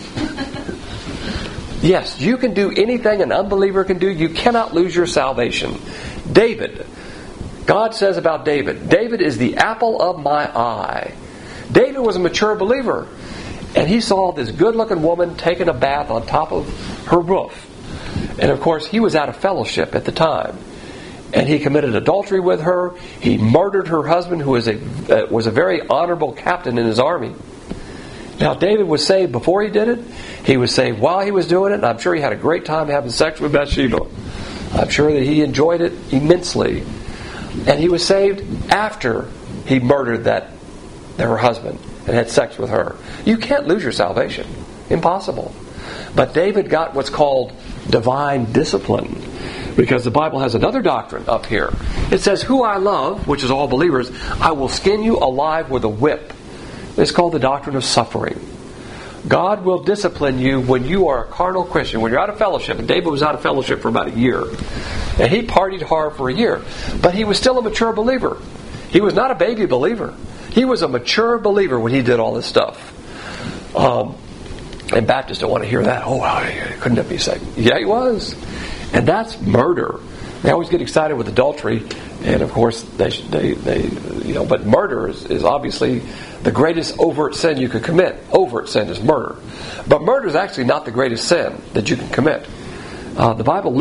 Yes, you can do anything an unbeliever can do. You cannot lose your salvation. David. God says about David, David is the apple of my eye. David was a mature believer. And he saw this good-looking woman taking a bath on top of her roof. And of course, he was out of fellowship at the time. And he committed adultery with her. He murdered her husband, who was a, uh, was a very honorable captain in his army. Now, David was saved before he did it. He was saved while he was doing it. And I'm sure he had a great time having sex with Bathsheba. I'm sure that he enjoyed it immensely. And he was saved after he murdered that her husband and had sex with her. You can't lose your salvation. Impossible. But David got what's called divine discipline. Because the Bible has another doctrine up here. It says, who I love, which is all believers, I will skin you alive with a whip. It's called the doctrine of suffering. God will discipline you when you are a carnal Christian, when you're out of fellowship. And David was out of fellowship for about a year. And he partied hard for a year. But he was still a mature believer. He was not a baby believer. He was a mature believer when he did all this stuff. Um, and Baptists don't want to hear that. Oh, couldn't that be saved? Yeah, he was. And that's murder. They always get excited with adultery. And of course, they, they, they you know, but murder is, is obviously the greatest overt sin you could commit. Overt sin is murder. But murder is actually not the greatest sin that you can commit. Uh, the Bible lists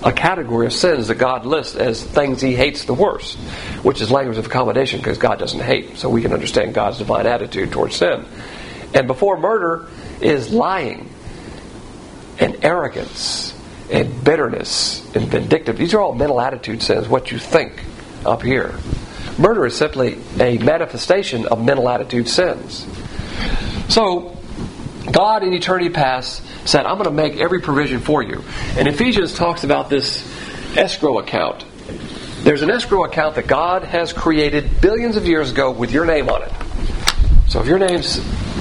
a category of sins that God lists as things he hates the worst, which is language of accommodation because God doesn't hate. So we can understand God's divine attitude towards sin. And before murder is lying and arrogance and bitterness and vindictive. These are all mental attitude sins, what you think up here. Murder is simply a manifestation of mental attitude sins. So, God in eternity past said, I'm going to make every provision for you. And Ephesians talks about this escrow account. There's an escrow account that God has created billions of years ago with your name on it. So if your name's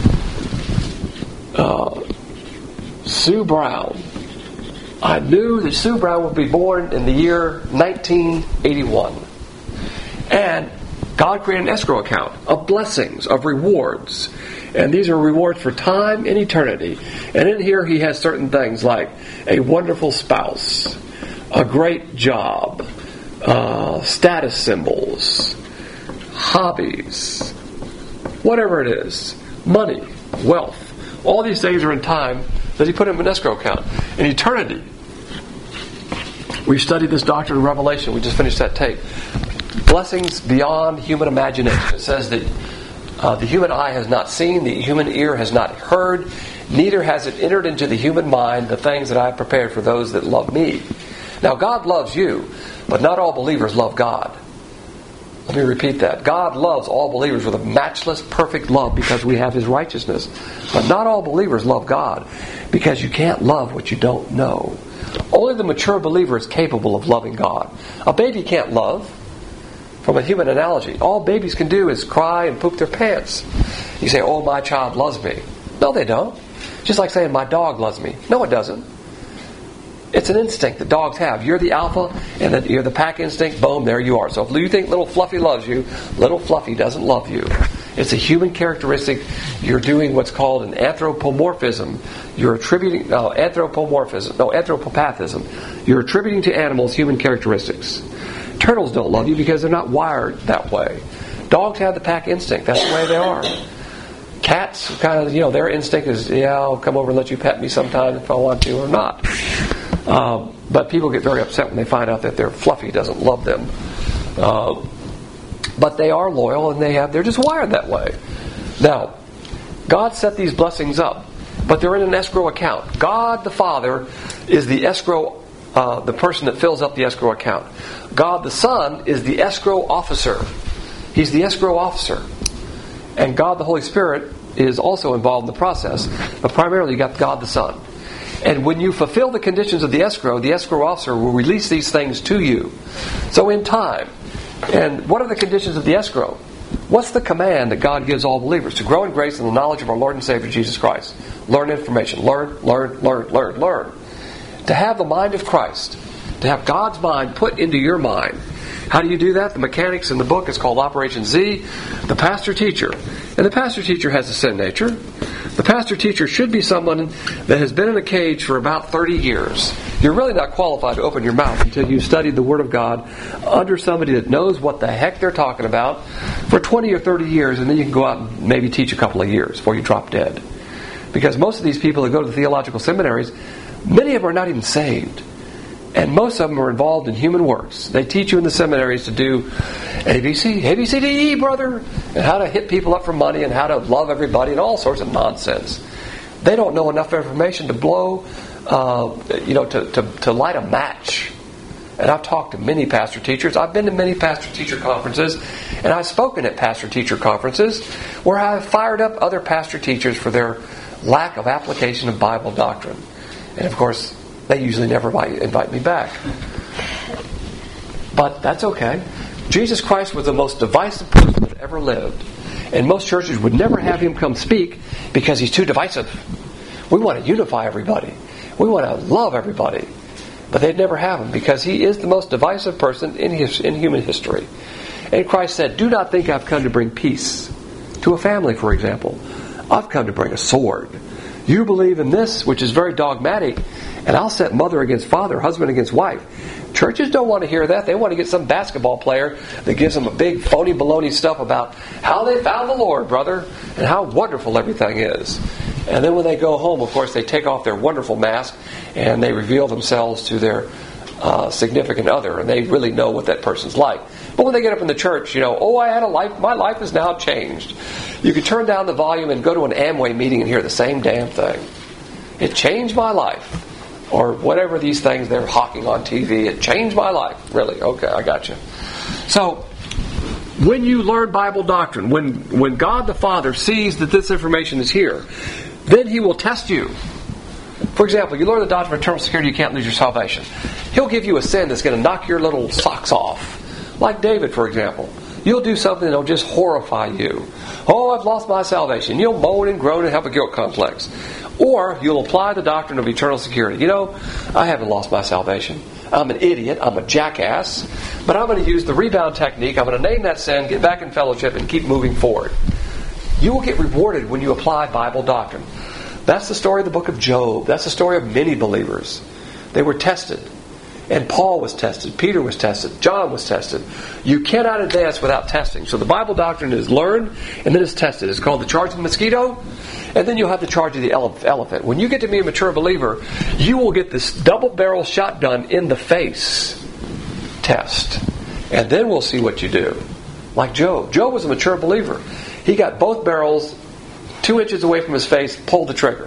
uh, Sue Brown, I knew that Sue Brown would be born in the year nineteen eighty-one. And God created an escrow account of blessings, of rewards. And these are rewards for time and eternity. And in here he has certain things like a wonderful spouse, a great job, uh, status symbols, hobbies, whatever it is, money, wealth. All these things are in time that he put in an escrow account. In eternity, we studied this doctrine of Revelation. We just finished that tape. Blessings beyond human imagination. It says that uh, the human eye has not seen, the human ear has not heard, neither has it entered into the human mind the things that I have prepared for those that love me. Now God loves you, but not all believers love God. Let me repeat that. God loves all believers with a matchless, perfect love because we have His righteousness. But not all believers love God because you can't love what you don't know. Only the mature believer is capable of loving God. A baby can't love. From a human analogy, all babies can do is cry and poop their pants. You say, oh, my child loves me. No, they don't. Just like saying, my dog loves me. No, it doesn't. It's an instinct that dogs have. You're the alpha, and the, you're the pack instinct. Boom, there you are. So if you think little Fluffy loves you, little Fluffy doesn't love you. It's a human characteristic. You're doing what's called an anthropomorphism. You're attributing, no, anthropomorphism, no, anthropopathism. You're attributing to animals human characteristics. Turtles don't love you because they're not wired that way. Dogs have the pack instinct. That's the way they are. Cats, kind of, you know, their instinct is, yeah, I'll come over and let you pet me sometime if I want to or not. Um, but people get very upset when they find out that their Fluffy doesn't love them. Uh, but they are loyal and they have, they're just wired that way. Now, God set these blessings up, but they're in an escrow account. God the Father is the escrow Uh, the person that fills up the escrow account. God the Son is the escrow officer. He's the escrow officer. And God the Holy Spirit is also involved in the process. But primarily you got God the Son. And when you fulfill the conditions of the escrow, the escrow officer will release these things to you. So in time. And what are the conditions of the escrow? What's the command that God gives all believers? To grow in grace and the knowledge of our Lord and Savior Jesus Christ. Learn information. Learn, learn, learn, learn, learn. To have the mind of Christ, to have God's mind put into your mind. How do you do that? The mechanics in the book is called Operation Z. The pastor-teacher. And the pastor-teacher has a sin nature. The pastor-teacher should be someone that has been in a cage for about thirty years. You're really not qualified to open your mouth until you've studied the Word of God under somebody that knows what the heck they're talking about for twenty or thirty years, and then you can go out and maybe teach a couple of years before you drop dead. Because most of these people that go to the theological seminaries, many of them are not even saved. And most of them are involved in human works. They teach you in the seminaries to do A B C, A B C D E, brother, and how to hit people up for money and how to love everybody and all sorts of nonsense. They don't know enough information to blow, uh, you know, to, to, to light a match. And I've talked to many pastor teachers. I've been to many pastor teacher conferences, and I've spoken at pastor teacher conferences where I've fired up other pastor teachers for their lack of application of Bible doctrine. And of course, they usually never invite me back. But that's okay. Jesus Christ was the most divisive person that ever lived. And most churches would never have him come speak because he's too divisive. We want to unify everybody. We want to love everybody. But they'd never have him because he is the most divisive person in his, in human history. And Christ said, do not think I've come to bring peace to a family, for example. I've come to bring a sword. You believe in this, which is very dogmatic, and I'll set mother against father, husband against wife. Churches don't want to hear that. They want to get some basketball player that gives them a big phony baloney stuff about how they found the Lord, brother, and how wonderful everything is. And then when they go home, of course, they take off their wonderful mask and they reveal themselves to their uh, significant other, and they really know what that person's like. But when they get up in the church, you know, oh, I had a life, my life is now changed. You could turn down the volume and go to an Amway meeting and hear the same damn thing. It changed my life. Or whatever these things they're hawking on T V, it changed my life. Really? Okay, I got you. So, when you learn Bible doctrine, when, when God the Father sees that this information is here, then He will test you. For example, you learn the doctrine of eternal security, you can't lose your salvation. He'll give you a sin that's going to knock your little socks off. Like David, for example. You'll do something that will just horrify you. Oh, I've lost my salvation. You'll moan and groan and have a guilt complex. Or you'll apply the doctrine of eternal security. You know, I haven't lost my salvation. I'm an idiot. I'm a jackass. But I'm going to use the rebound technique. I'm going to name that sin, get back in fellowship, and keep moving forward. You will get rewarded when you apply Bible doctrine. That's the story of the book of Job. That's the story of many believers. They were tested. And Paul was tested. Peter was tested. John was tested. You cannot advance without testing. So the Bible doctrine is learned and then it's tested. It's called the charge of the mosquito. And then you'll have the charge of the elephant. When you get to be a mature believer, you will get this double-barrel shotgun in the face test. And then we'll see what you do. Like Job. Job was a mature believer. He got both barrels two inches away from his face, pulled the trigger.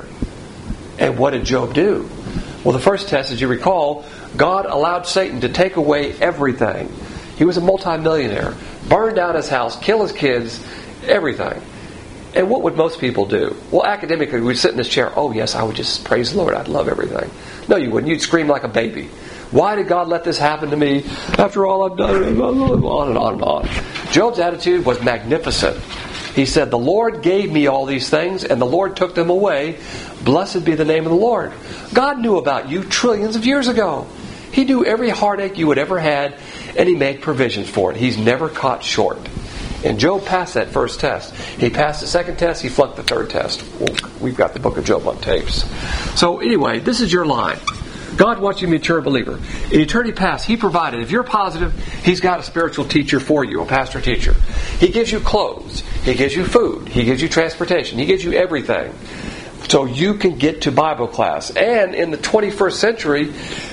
And what did Job do? Well, the first test, as you recall, God allowed Satan to take away everything. He was a multimillionaire. Burn down his house, kill his kids, everything. And what would most people do? Well, academically, we'd sit in this chair. Oh, yes, I would just praise the Lord. I'd love everything. No, you wouldn't. You'd scream like a baby. Why did God let this happen to me? After all I've done, on and on and on. Job's attitude was magnificent. He said, the Lord gave me all these things, and the Lord took them away. Blessed be the name of the Lord. God knew about you trillions of years ago. He knew every heartache you had ever had, and He made provisions for it. He's never caught short. And Job passed that first test. He passed the second test. He flunked the third test. Well, we've got the book of Job on tapes. So anyway, this is your line. God wants you to be a mature believer. In eternity past, He provided. If you're positive, He's got a spiritual teacher for you, a pastor teacher. He gives you clothes. He gives you food. He gives you transportation. He gives you everything. So you can get to Bible class. And in the twenty-first century,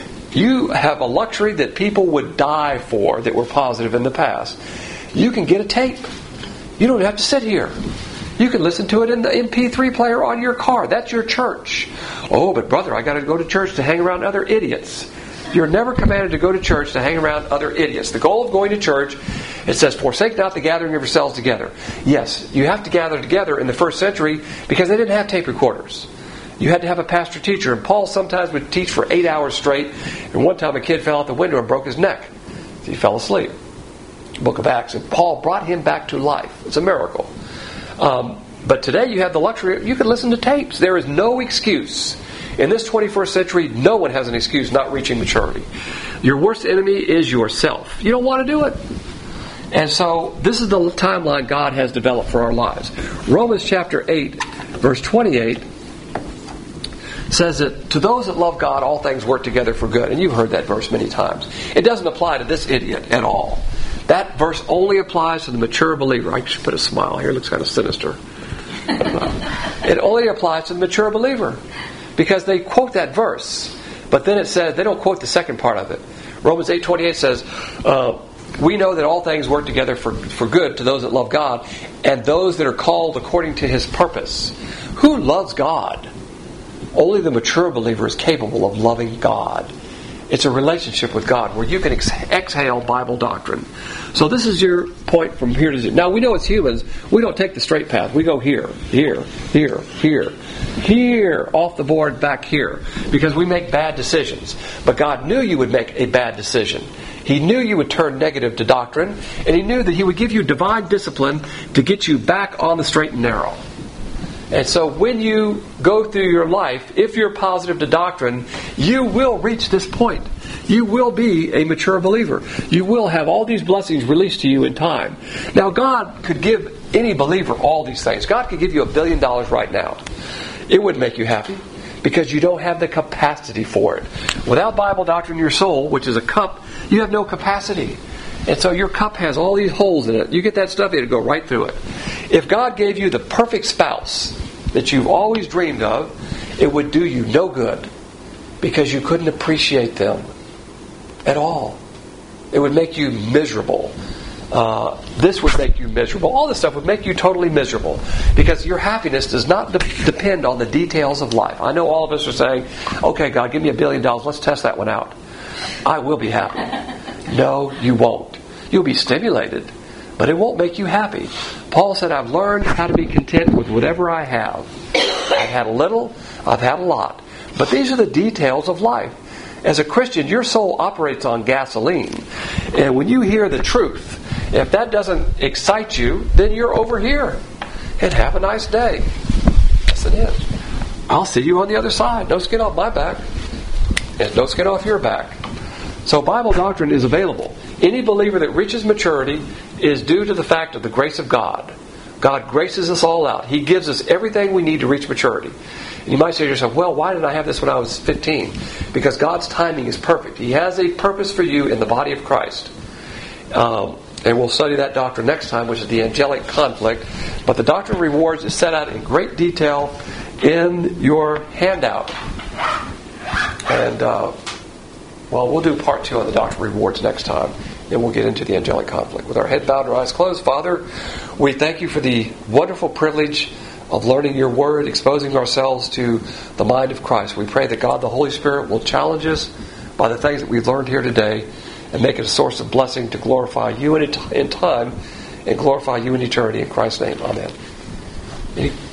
you have a luxury that people would die for that were positive in the past. You can get a tape. You don't have to sit here. You can listen to it in the M P three player on your car. That's your church. Oh, but brother, I got to go to church to hang around other idiots. You're never commanded to go to church to hang around other idiots. The goal of going to church, it says, forsake not the gathering of yourselves together. Yes, you have to gather together in the first century because they didn't have tape recorders. You had to have a pastor teacher, and Paul sometimes would teach for eight hours straight. And one time a kid fell out the window and broke his neck. He fell asleep. Book of Acts. And Paul brought him back to life. It's a miracle. Um, but today you have the luxury, you can listen to tapes. There is no excuse. In this twenty-first century, no one has an excuse not reaching maturity. Your worst enemy is yourself. You don't want to do it. And so this is the timeline God has developed for our lives. Romans chapter eight, verse twenty-eight says that to those that love God, all things work together for good. And you've heard that verse many times. It doesn't apply to this idiot at all. That verse only applies to the mature believer. I should put a smile here. It looks kind of sinister. It only applies to the mature believer. Because they quote that verse. But then it says, they don't quote the second part of it. Romans eight twenty-eight says, uh, we know that all things work together for, for good to those that love God and those that are called according to His purpose. Who loves God? Only the mature believer is capable of loving God. It's a relationship with God where you can ex- exhale Bible doctrine. So this is your point from here to here. Now we know as humans, we don't take the straight path. We go here, here, here, here, here, off the board, back here. Because we make bad decisions. But God knew you would make a bad decision. He knew you would turn negative to doctrine. And He knew that He would give you divine discipline to get you back on the straight and narrow. And so when you go through your life, if you're positive to doctrine, you will reach this point. You will be a mature believer. You will have all these blessings released to you in time. Now, God could give any believer all these things. God could give you a billion dollars right now. It wouldn't make you happy because you don't have the capacity for it. Without Bible doctrine in your soul, which is a cup, you have no capacity. And so your cup has all these holes in it. You get that stuff, it'll go right through it. If God gave you the perfect spouse that you've always dreamed of, it would do you no good because you couldn't appreciate them. at all. It would make you miserable. Uh, this would make you miserable. All this stuff would make you totally miserable, because your happiness does not de- depend on the details of life. I know all of us are saying, okay, God, give me a billion dollars. Let's test that one out. I will be happy. No, you won't. You'll be stimulated, but it won't make you happy. Paul said, I've learned how to be content with whatever I have. I've had a little, I've had a lot. But these are the details of life. As a Christian, your soul operates on gasoline. And when you hear the truth, if that doesn't excite you, then you're over here. And have a nice day. That's it. I'll see you on the other side. No skin off my back. And no skin off your back. So Bible doctrine is available. Any believer that reaches maturity is due to the fact of the grace of God. God graces us all out. He gives us everything we need to reach maturity. And you might say to yourself, well, why didn't I have this when I was fifteen? Because God's timing is perfect. He has a purpose for you in the body of Christ. Um, and we'll study that doctrine next time, which is the angelic conflict. But the doctrine of rewards is set out in great detail in your handout. And, uh, well, we'll do part two on the doctrine of rewards next time. Then we'll get into the angelic conflict. With our head bowed and our eyes closed, Father, we thank you for the wonderful privilege of learning your word, exposing ourselves to the mind of Christ. We pray that God, the Holy Spirit, will challenge us by the things that we've learned here today and make it a source of blessing to glorify you in time and glorify you in eternity. In Christ's name, amen. Any